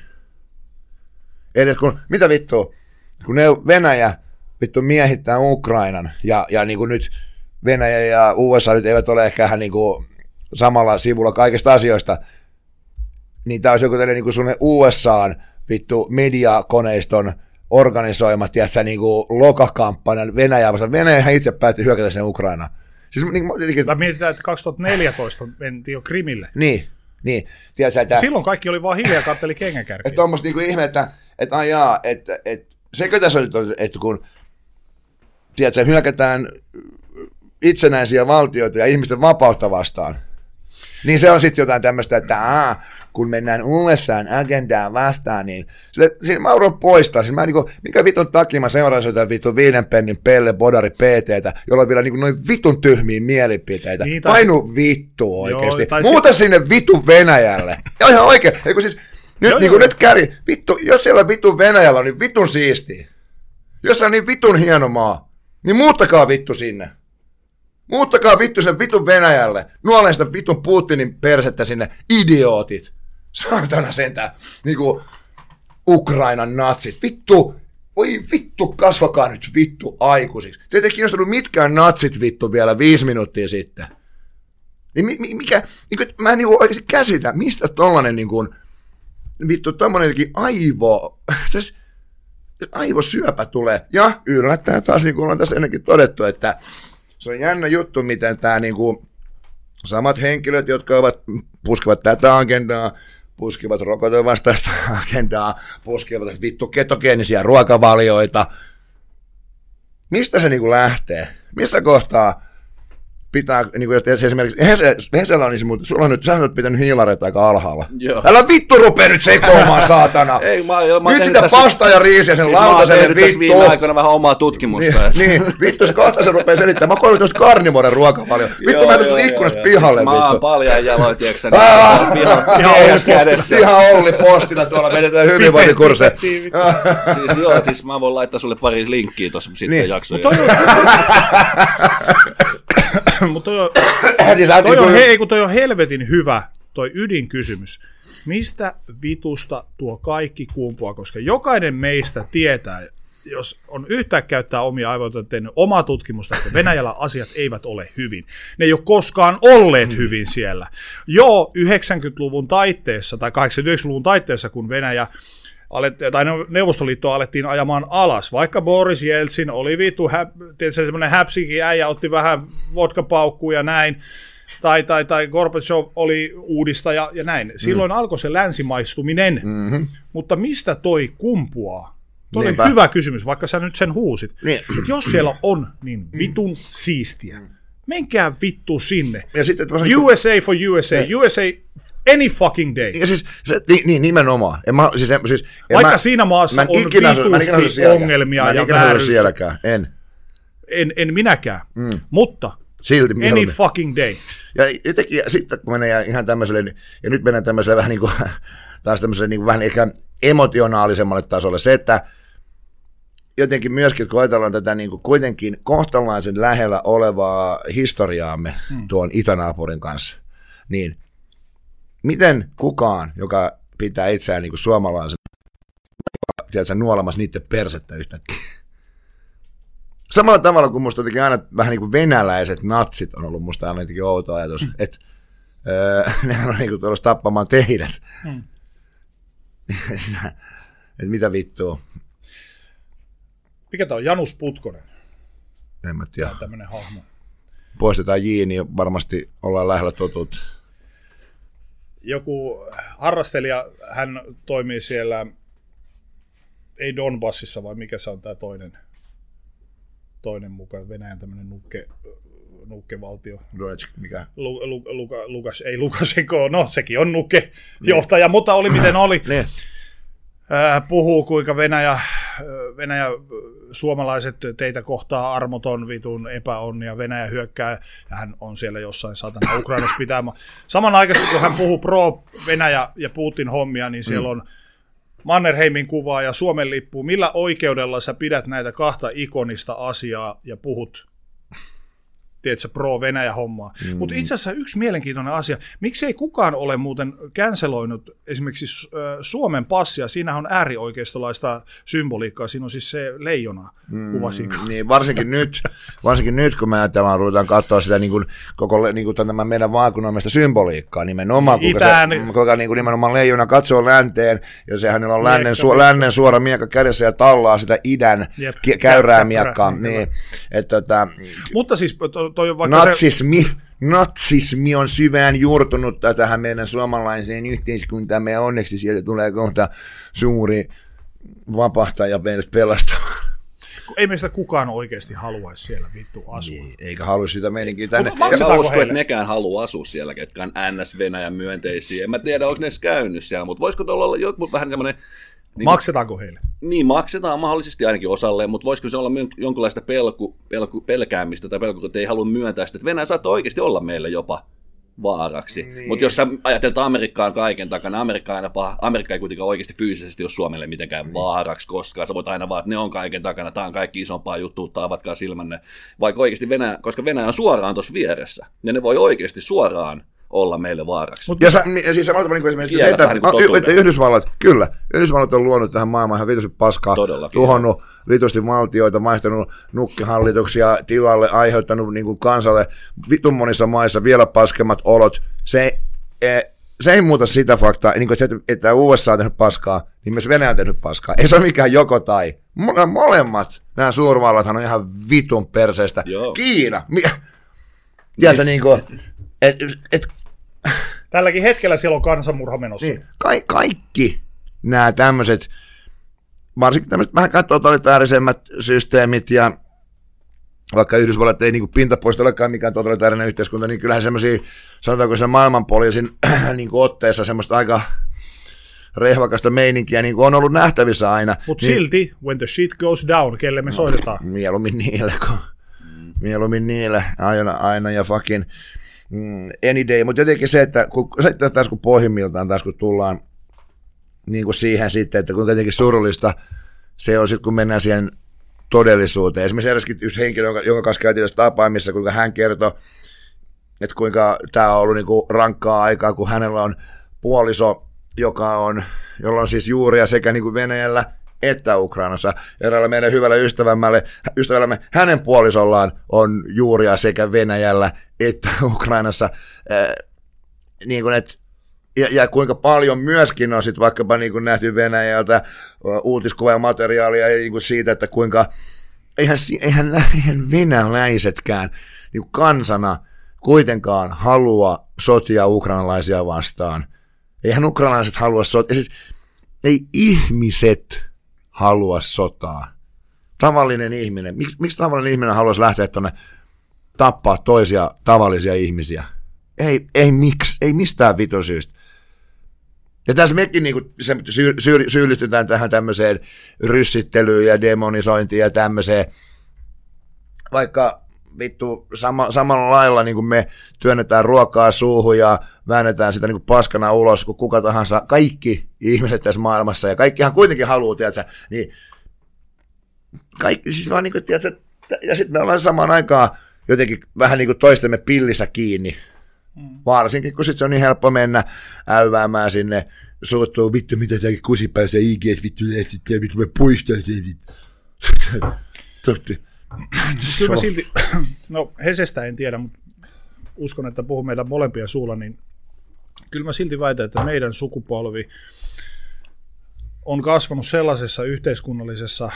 Edes kun, mitä vittua, kun ne Venäjä vittu miehittää Ukrainan, ja, ja niin kuin nyt Venäjä ja U S A nyt eivät ole ehkä niin kuin samalla sivulla kaikista asioista, niin tämä olisi joku tällainen niin kuin sun U S A:n vittu mediakoneiston organisoimat, tiedätkö, niin kuin lokakampanjan Venäjää vastaan. Venäjähän itse päätti hyökätä sen Ukrainaan. Siis, niin, tietenkin, tai mietitään, että kaksituhattaneljätoista mentiin jo Krimille. Niin, niin. Tiedätkö, että, silloin kaikki oli vaan hiljaa ja katteli kengänkärkiä. Että on musta niin ihme, että, että ajaa, että, että sekö tässä on, että kun tiedätkö, hyökätään itsenäisiä valtioita ja ihmisten vapautta vastaan, niin se on sitten jotain tämmöistä, että aah, kun mennään U S A:n agendaan vastaan, niin sille, siis mä haluan poistaa. Siis mä niinku, mikä vitun takia mä seuraan sitä vitun viiden pennin pelle bodari P T:tä, jolla on vielä niinku noin vitun tyhmiä mielipiteitä. Niin, painu vittu oikeesti. Joo, muuta sit sinne vitun Venäjälle. Ja ihan oikein. Eiku siis, nyt, joo, niinku, joo. nyt käri, vittu, jos siellä vitun Venäjällä on niin vitun siistiä. Jos on niin vitun hieno maa, niin muuttakaa vittu sinne. Muuttakaa vittu sen vitun Venäjälle. Nuoleen sitä vitun Putinin persettä sinne, idiootit. Saatana sentään, niinku Ukrainan natsit. Vittu, voi vittu, kasvakaa nyt vittu aikuisiksi. Te ette kiinnostunut mitkään natsit vittu vielä viisi minuuttia sitten. Niin mikä, niinku, mä en niinku oikeasti käsitä, mistä tollanen niinku, vittu, tommonen aivo, tässä aivosyöpä tulee. Ja yllättäen taas, niin kuin ollaan tässä ennenkin todettu, että se on jännä juttu, miten tämä niinku, samat henkilöt, jotka ovat, puskevat tätä agendaa, puskevat rokotevastaista agendaa, puskevat vittu ketogeenisiä ruokavalioita. Mistä se niinku lähtee? Missä kohtaa pitää, niin kuin jos esimerkiksi Hesellä on, niin mutta sulla on nyt, sä oot pitänyt hiilareita aika alhaalla. Joo. Älä vittu rupee nyt sekoamaan, saatana. Ei, mä, jo, mä nyt sitä tässä, pasta ja riisiä sen lautaselle vittu. Mä oon viime aikoina vähän omaa tutkimusta. Niin, niin vittu se kohta se rupee selittämään. Mä koin tuosta karnimoiden ruokavalio. Vittu mä tuosta ikkunasta pihalle. Mä oon paljon jaloin, tieksä. Ihan Olli postina tuolla, vedetään hyvinvointikursseja. Siis joo, siis mä voin laittaa sulle pari linkkiä tuossa sitten jaksoja. Mutta toi, toi, toi, on, hei, kun toi on helvetin hyvä, toi ydinkysymys. Mistä vitusta tuo kaikki kumpuaa? Koska jokainen meistä tietää, jos on yhtään käyttää omia aivoita, tehnyt omaa tutkimusta, että Venäjällä asiat eivät ole hyvin. Ne ei ole koskaan olleet hyvin siellä. Jo yhdeksänkymmentäluvun taitteessa tai kahdeksankymmentäluvun taitteessa, kun Venäjä tai Neuvostoliittoa alettiin ajamaan alas, vaikka Boris Jeltsin oli vitu, semmoinen häpsikin äijä, otti vähän vodkapaukkuja ja näin, tai, tai, tai Gorbachev oli uudistaja ja näin. Silloin mm. alkoi se länsimaistuminen, mm-hmm. mutta mistä toi kumpuaa? Tuo on hyvä kysymys, vaikka sä nyt sen huusit. Niin. Jos siellä on niin vitun siistiä, menkää vittu sinne. Ja sitten, U S A for U S A, ne. U S A any fucking day. Ja siis, se, niin, nimenomaan. En mä, siis, siis, en Vaikka mä, siinä maassa on vitusti ongelmia mä ja vääryyksiä. Sielläkään, en. En, en minäkään, mm. mutta silti any mieluummin. Fucking day. Ja jotenkin, ja sitten kun menee ihan tämmöiselle, ja nyt mennään tämmöiselle vähän niin kuin, taas tämmöiselle niin kuin vähän ehkä emotionaalisemmalle tasolle, se, että jotenkin myöskin, kun ajatellaan tätä niin kuin kuitenkin kohtalaisen lähellä olevaa historiaamme hmm. tuon itänaapurin kanssa, niin miten kukaan, joka pitää itseään niin kuin suomalaisen, tiedätkö, nuolemassa niiden persettä yhtäkkiä? Samalla tavalla kuin musta jotenkin aina vähän niin kuin venäläiset natsit on ollut musta aina jotenkin outo ajatus, hmm. että öö, nehän on niin kuin tuollaista tappamaan teidät. Hmm. Että mitä vittua. Mikä tämä on? Janus Putkonen. En mä tiedä. Tämä on tämmöinen hahmo. Poistetaan J, niin varmasti ollaan lähellä totuutta. Joku harrastelija, hän toimii siellä, ei Donbassissa, vai mikä se on tämä toinen, toinen mukaan, Venäjän tämmöinen nukke, nukkevaltio. Mikä? Lu, lu, Luka, Lukas, ei Lukashenko, no sekin on nukke johtaja, mutta oli miten oli. Niin. Puhuu, kuinka Venäjä, Venäjä, suomalaiset teitä kohtaa armoton vitun epäonni ja Venäjä hyökkää ja hän on siellä jossain satana Ukrainassa pitämään. Samanaikaisesti kun hän puhuu pro-Venäjä ja Putin hommia, niin siellä on Mannerheimin kuvaa ja Suomen lippu. Millä oikeudella sä pidät näitä kahta ikonista asiaa ja puhut tiedätkö, pro-Venäjä-hommaa. Mm. Mutta itse asiassa yksi mielenkiintoinen asia, miksei kukaan ole muuten canceloinut esimerkiksi Suomen passia, siinähän on äärioikeistolaista symboliikkaa, siinä on siis se leijona mm, kuvasi. Niin, varsinkin nyt, varsinkin nyt, kun me ajatellaan, ruvetaan katsoa sitä niin kuin, koko niin kuin tämän meidän vaakunoimista symboliikkaa nimenomaan, kuinka Itään, se, kuinka niin kuin nimenomaan leijona katsoo länteen, ja se hänellä on lännen, su, lännen suora miekka kädessä ja tallaa sitä idän jep, käyrää jep, miekkaa. Niin, et, tota, mutta siis to, toi on natsismi, se... natsismi on syvään juurtunut tähän meidän suomalaiseen yhteiskuntaan, ja onneksi sieltä tulee kohta suuri vapahtaja meidät pelastamaan. Ei meistä kukaan oikeasti haluaisi siellä vittu asua. Niin, eikä halua sitä meidänkin tänne. Mä uskon, että nekään haluaa asua siellä, ketkä on N S-Venäjän myönteisiä. En mä tiedä, onko ne edes käynyt siellä, mutta voisiko tuolla olla joku vähän semmoinen... Niin, maksetaanko heille? Niin, maksetaan mahdollisesti ainakin osalle, mutta voisiko se olla jonkinlaista pelku, pelku, pelkäämistä tai pelkua, että ei halua myöntää sitä, että Venäjä saattaa oikeasti olla meille jopa vaaraksi. Niin. Mutta jos sä ajatellaan, Amerikkaan kaiken takana, Amerikka, aina paha, Amerikka ei kuitenkaan oikeasti fyysisesti ole Suomelle mitenkään niin. vaaraksi koskaan. Sä voit aina vaan, että ne on kaiken takana, tämä on kaikki isompaa juttua, avatkaa silmänne. Vaikka oikeasti Venäjä, koska Venäjä on suoraan tuossa vieressä, ja ne voi oikeasti suoraan olla meille vaaraksi. Mut, ja, sä, ja siis samalla tavalla niin kuin se, että, niin että Yhdysvallat, kyllä, Yhdysvallat on luonut tähän maailmaan ihan vitusti paskaa, todellakin, tuhonnut vitusti valtioita, vaihtanut nukkihallituksia tilalle, aiheuttanut niin kuin kansalle vitun monissa maissa vielä paskemmat olot. Se, se ei muuta sitä faktaa, niin kuin, että, että U S A on tehnyt paskaa, niin myös Venäjä on tehnyt paskaa. Ei se ole mikään joko tai. Molemmat nämä suurvallathan on ihan vitun perseestä. Joo. Kiina. Tiedätkö niin kuin... Et, et, Tälläkin hetkellä siellä on kansanmurha menossa. Niin, ka- kaikki nämä tämmöiset, varsinkin tämmöiset vähän totalitäärisemmät systeemit, ja vaikka Yhdysvallat ei niin pintapuolista olekaan mikään totalitaarinen yhteiskunta, niin kyllähän semmoisia, sanotaanko se maailmanpoliisin niin otteessa semmoista aika rehvakasta meininkiä niin on ollut nähtävissä aina. Mutta niin, silti, when the shit goes down, kelle me no, soitetaan? Mieluummin niille, kun, mieluummin niille aina, aina ja fucking Mm, any day, mutta jotenkin se, että kun, taas kun pohjimmiltaan, taas kun tullaan niin kuin siihen sitten, että kuinka jotenkin surullista se on sitten, kun mennään siihen todellisuuteen. Esimerkiksi eräskin yksi henkilö, jonka, jonka kanssa käytiin tässä tapaamissa, kuinka hän kertoi, että kuinka tämä on ollut niin kuin rankkaa aikaa, kun hänellä on puoliso, joka on, jolla on siis juuria sekä niin kuin Venäjällä että Ukrainassa. Eräällä meidän hyvällä ystävämme, ystävällämme, hänen puolisollaan on juuria sekä Venäjällä että Ukrainassa. Äh, niin kuin et, ja, ja kuinka paljon myöskin on sitten vaikkapa niin kuin nähty Venäjältä uutiskuva ja materiaalia ja niin kuin siitä, että kuinka eihän, eihän, eihän venäläisetkään niin kuin kansana kuitenkaan halua sotia ukrainalaisia vastaan. Eihän ukrainalaiset halua sotia. Siis, ei ihmiset halua sotaa. Tavallinen ihminen. Miks, miksi tavallinen ihminen haluaisi lähteä tuonne tappaa toisia tavallisia ihmisiä? Ei, ei miksi, ei mistään vitun syystä. Ja tässä mekin niin syy, syy, syyllistytään tähän tämmöiseen ryssittelyyn ja demonisointiin ja tämmöiseen, vaikka vittu sama, samalla lailla niin kuin me työnnetään ruokaa suuhun ja väännetään sitä niin kuin paskana ulos kuin kuka tahansa, kaikki ihmiset tässä maailmassa, ja kaikkihan kuitenkin haluaa, tiedätkö, niin kaikki, siis vaan niin kuin, tiedätkö, ja sitten me ollaan samaan aikaan jotenkin vähän niin kuin toistemme pillissä kiinni, mm. varsinkin kun sitten se on niin helppo mennä äyväämään sinne, suuttuu, vittu mitä tämäkin kusipäissä I G S, vittu, sitten vittu me puistaa se, vittu. Totti. Kyllä mä silti, no Hesestä en tiedä, mutta uskon, että puhun meitä molempia suulla, niin kyllä mä silti väitän, että meidän sukupolvi on kasvanut sellaisessa yhteiskunnallisessa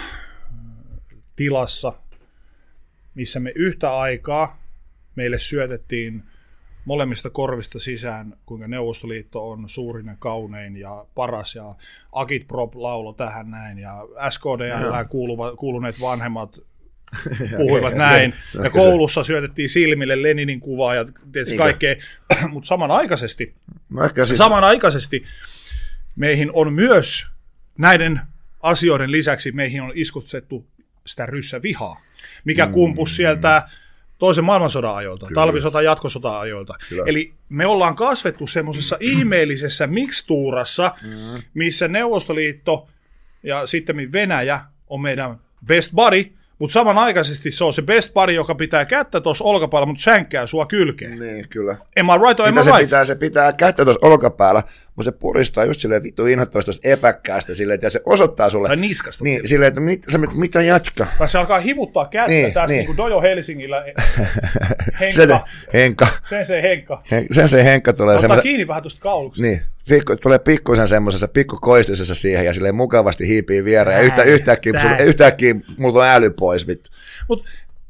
tilassa, missä me yhtä aikaa meille syötettiin molemmista korvista sisään, kuinka Neuvostoliitto on suurin ja kaunein ja paras, ja Agit Prop laulo tähän näin, ja S K D L kuuluva, kuuluneet vanhemmat puhuivat näin, ja koulussa syötettiin silmille Leninin kuvaa ja tietysti kaikkea, mutta samanaikaisesti, siis... samanaikaisesti meihin on myös näiden asioiden lisäksi meihin on iskutettu sitä ryssävihaa, mikä mm, kumpus sieltä toisen maailmansodan ajoilta, kyllä, talvisodan jatkosota ajoilta. Kyllä. Eli me ollaan kasvettu semmoisessa ihmeellisessä mikstuurassa, mm. missä Neuvostoliitto ja sitten Venäjä on meidän best buddy, mutta samanaikaisesti se on se best buddy, joka pitää kättä tuossa olkapäällä, mutta sänkkää sua kylkeen. Niin, kyllä. Am I right or am I se right? Pitää, se pitää kättä tuossa olkapäällä, mutta se puristaa just silleen vittu inhottavasti tuosta epäkkäästä silleen, että se osoittaa sulle. Tai niskasta. Niin, silleen, että mit, se, mitä jatka. Tai se alkaa hivuttaa kättä niin, tästä, niin. niin kuin Dojo Helsingillä. Henkka. Se, Henkka. Sen se Henkka. Hen, sen se Henkka tulee. Ottaa semmoinen... kiinni vähän tuosta kauluksesta. Niin. Pikku, tulee pikkuisen semmoisessa pikkukoistisessa siihen ja silleen mukavasti hiipii viereen. Ja yhtä, yhtäkkiä, yhtäkkiä mulla on äly pois, vittu. Mut,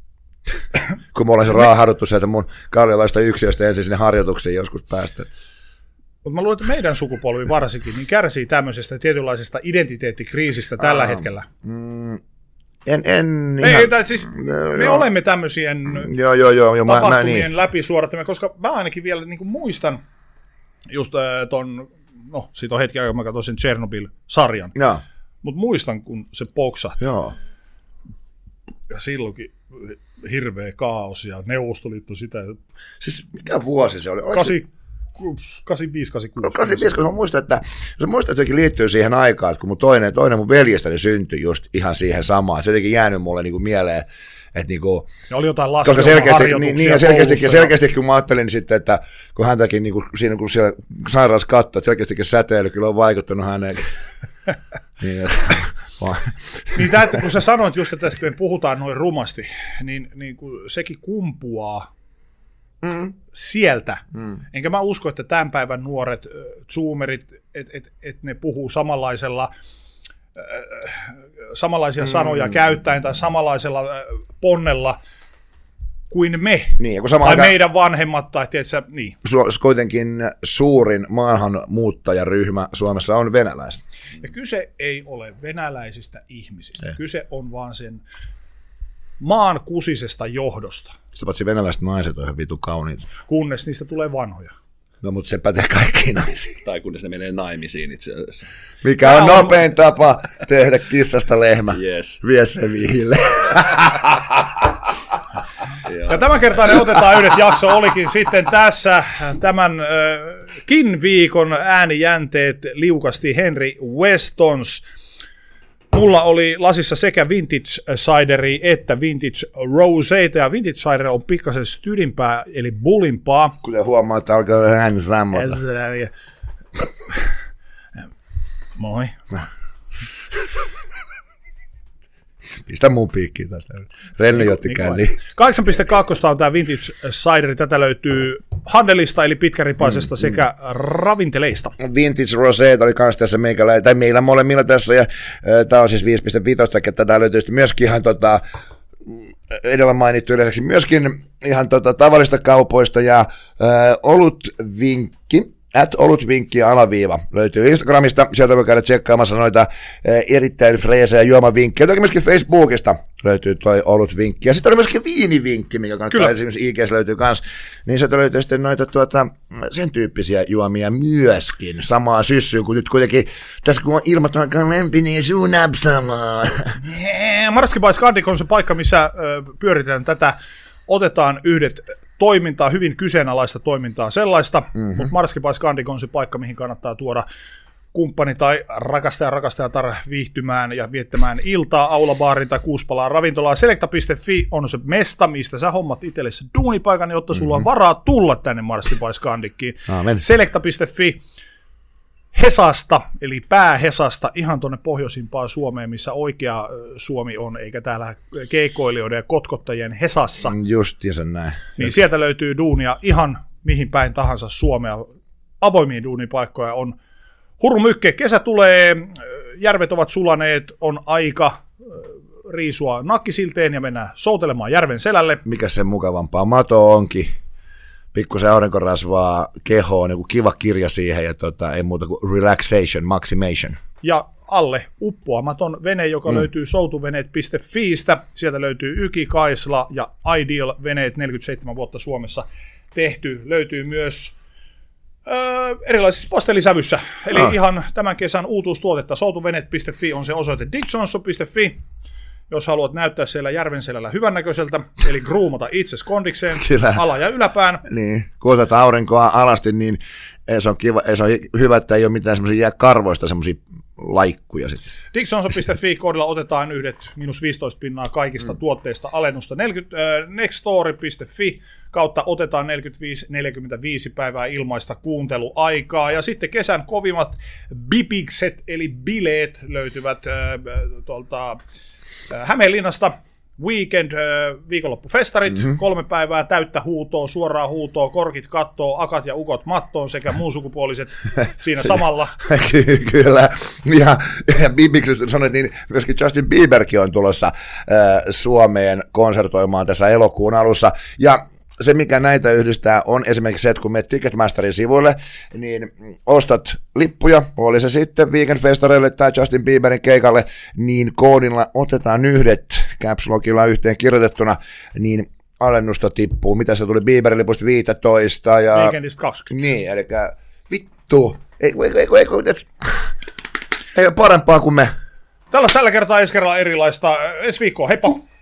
kun mulla on se raahaduttu sieltä mun kalliolaista yksiöstä ensin sinne harjoituksiin joskus päästä. Mutta mä luulen, että meidän sukupolvi varsinkin niin kärsii tämmöisestä tietynlaisesta identiteettikriisistä tällä Aa, hetkellä. Mm, en, en Ei, ihan, tai siis no, me joo. olemme tämmöisien joo, joo, joo, joo, tapahtumien mä, mä, niin. läpi suorattamme, koska mä ainakin vielä niin kuin muistan just äh, ton, no siitä on hetki aikaa, mä katsoin sen Chernobyl-sarjan, mutta muistan, kun se poksahti. Joo. Ja silloinkin hirveä kaos ja Neuvostoliitto sitä. Siis mikä vuosi se oli? kahdeksankymmentäviisi kahdeksankymmentäkuusi. kahdeksankymmentäviisi, kun mä muistan, että, mä muistan, että sekin liittyy siihen aikaan, että kun mun toinen, toinen mun veljestäni syntyi just ihan siihen samaan. Se jotenkin jäänyt mulle niinku mieleen, että niinku... Ja oli jotain laskelmaharjoituksia niin, niin, ja selkeästi, selkeästi kun mä ajattelin sitten, että kun häntäkin niinku, siinä kun siellä sairaassa katsoi, että selkeästikin säteily kyllä on vaikuttanut häneen. niin, niin tämä, kun sä sanoit just, että tästä me puhutaan noin rumasti, niin, niin kun sekin kumpuaa mm. sieltä. Mm. Enkä mä usko, että tämän päivän nuoret zoomerit, että et, et ne puhuu samanlaisella, äh, samanlaisia mm. sanoja käyttäen tai samanlaisella äh, ponnella kuin me, niin, kun tai aika, meidän vanhemmat, tai tiedätkö, niin. Su- kuitenkin suurin maahanmuuttajaryhmä Suomessa on venäläiset. Ja kyse ei ole venäläisistä ihmisistä, ei. Kyse on vaan sen maan kusisesta johdosta. Sitä paitsi venäläiset naiset on ihan vitu kauniita. Kunnes niistä tulee vanhoja. No, mutta se pätee kaikkiin naisiin. Tai kunnes ne menee naimisiin itse asiassa. Mikä on, on nopein tapa tehdä kissasta lehmä. Yes. Vie se vihille. Ja tämänkertainen Otetaan yhdet jakso olikin sitten tässä. Tämänkin viikon äänijänteet liukasti Henry Westons. Mulla oli lasissa sekä Vintage Cideri että Vintage Roseita, ja Vintage Cider on pikkasen stydimpää, eli bullimpaa. Kuten huomaa, että alkaa vähän sammata. Moi. Pistä mun piikkiin tästä. Renny otti känni. kahdeksan pilkku kaksi on tämä Vintage Cider. Tätä löytyy Handelista, eli pitkäripaisesta, mm, sekä mm. ravinteleista. Vintage Rosé oli kans tässä meikällä, tai meillä molemmilla tässä, ja äh, tämä on siis viisi pilkku viisi, että tätä löytyy myöskin ihan tota, edellä mainittu yleensä myöskin ihan tota, tavallista kaupoista, ja äh, olutvinkki, at olutvinkki alaviiva löytyy Instagramista, sieltä voi käydä tsekkaamassa noita eh, erittäin freesejä juomavinkkejä, toki myöskin Facebookista löytyy toi olutvinkki, ja sitten oli myöskin viinivinkki, mikä kannattaa esimerkiksi I G:ssä löytyy kans, niin sieltä löytyy sitten noita tuota, sen tyyppisiä juomia myöskin, samaa syssyyn, kun nyt kuitenkin, tässä kun on ilmat aika lempi, niin suu napsamaan. Yeah, Marski by Scandic on se paikka, missä ö, pyöritetään tätä, otetaan yhdet toimintaa, hyvin kyseenalaista toimintaa sellaista, mm-hmm. mutta Marski by Scandic on se paikka, mihin kannattaa tuoda kumppani tai rakastaja rakastajatar viihtymään ja viettämään iltaa aulabaarin tai kuuspalaa ravintolaa. Selecta piste fi on se mesta, mistä sä hommat itsellesi duunipaikan, jotta sulla mm-hmm. on varaa tulla tänne Marski by Scandickiin. Selecta piste fi Hesasta, eli pää-Hesasta, ihan tuonne pohjoisimpaan Suomeen, missä oikea Suomi on, eikä täällä keikoilijoiden ja kotkottajien Hesassa. Justiinsa näin. Niin sieltä löytyy duunia ihan mihin päin tahansa Suomea. Avoimia duunipaikkoja on hurmykke. Kesä tulee, järvet ovat sulaneet, on aika riisua nakkisilteen ja mennään soutelemaan järven selälle. Mikä sen mukavampaa mato onkin. Pikkusen aurinkorasvaa kehoon, niin kiva kirja siihen ja tota, ei muuta kuin relaxation, maximation. Ja alle uppoamaton vene, joka mm. löytyy soutuveneet piste fiistä. Sieltä löytyy Yki, Kaisla ja Ideal veneet, neljäkymmentäseitsemän vuotta Suomessa tehty. Löytyy myös öö, erilaisissa pastelisävyssä. Eli ah. ihan tämän kesän uutuustuotetta. soutuveneet piste fi on se osoite. dick johnson piste fi. Jos haluat näyttää siellä järvenselällä hyvännäköiseltä, eli groomata itses kondikseen, kyllä, ala- ja yläpään. Niin, kun otat aurinkoa alasti, niin se on, kiva, se on hyvä, että ei ole mitään semmoisia jääkarvoista semmoisia laikkuja sitten. dick johnson piste fi koodilla otetaan yhdet miinus viisitoista pinnaa kaikista mm. tuotteista alennusta. neljäkymmentä, äh, nextstory piste fi kautta otetaan neljäkymmentäviisi neljäkymmentäviisi päivää ilmaista kuunteluaikaa. Ja sitten kesän kovimmat bipikset, eli bileet löytyvät äh, tuolta Hämeenlinnasta. Weekend, viikonloppufestarit, mm-hmm. kolme päivää täyttä huutoa, suoraa huutoa, korkit kattoo, akat ja ukot mattoon sekä muun sukupuoliset siinä samalla. Kyllä, ja, ja Bibiksestä sanoit, niin myöskin Justin Bieberkin on tulossa äh, Suomeen konsertoimaan tässä elokuun alussa, ja se, mikä näitä yhdistää, on esimerkiksi se, että kun menet Ticketmasterin sivuille, niin ostat lippuja, oli se sitten Weekend-festareille tai Justin Bieberin keikalle, niin koodilla otetaan yhdet Caps Lockilla yhteen kirjoitettuna, niin alennusta tippuu. Mitä se tuli Bieber-lipusta viisitoista ja... Weekendista kaksikymmentä. Niin, eli vittu, ei, ei, ei, ei, ei ole parempaa kuin me. Tällä, tällä kertaa ensi kerralla erilaista. Ensi viikkoa, heippa!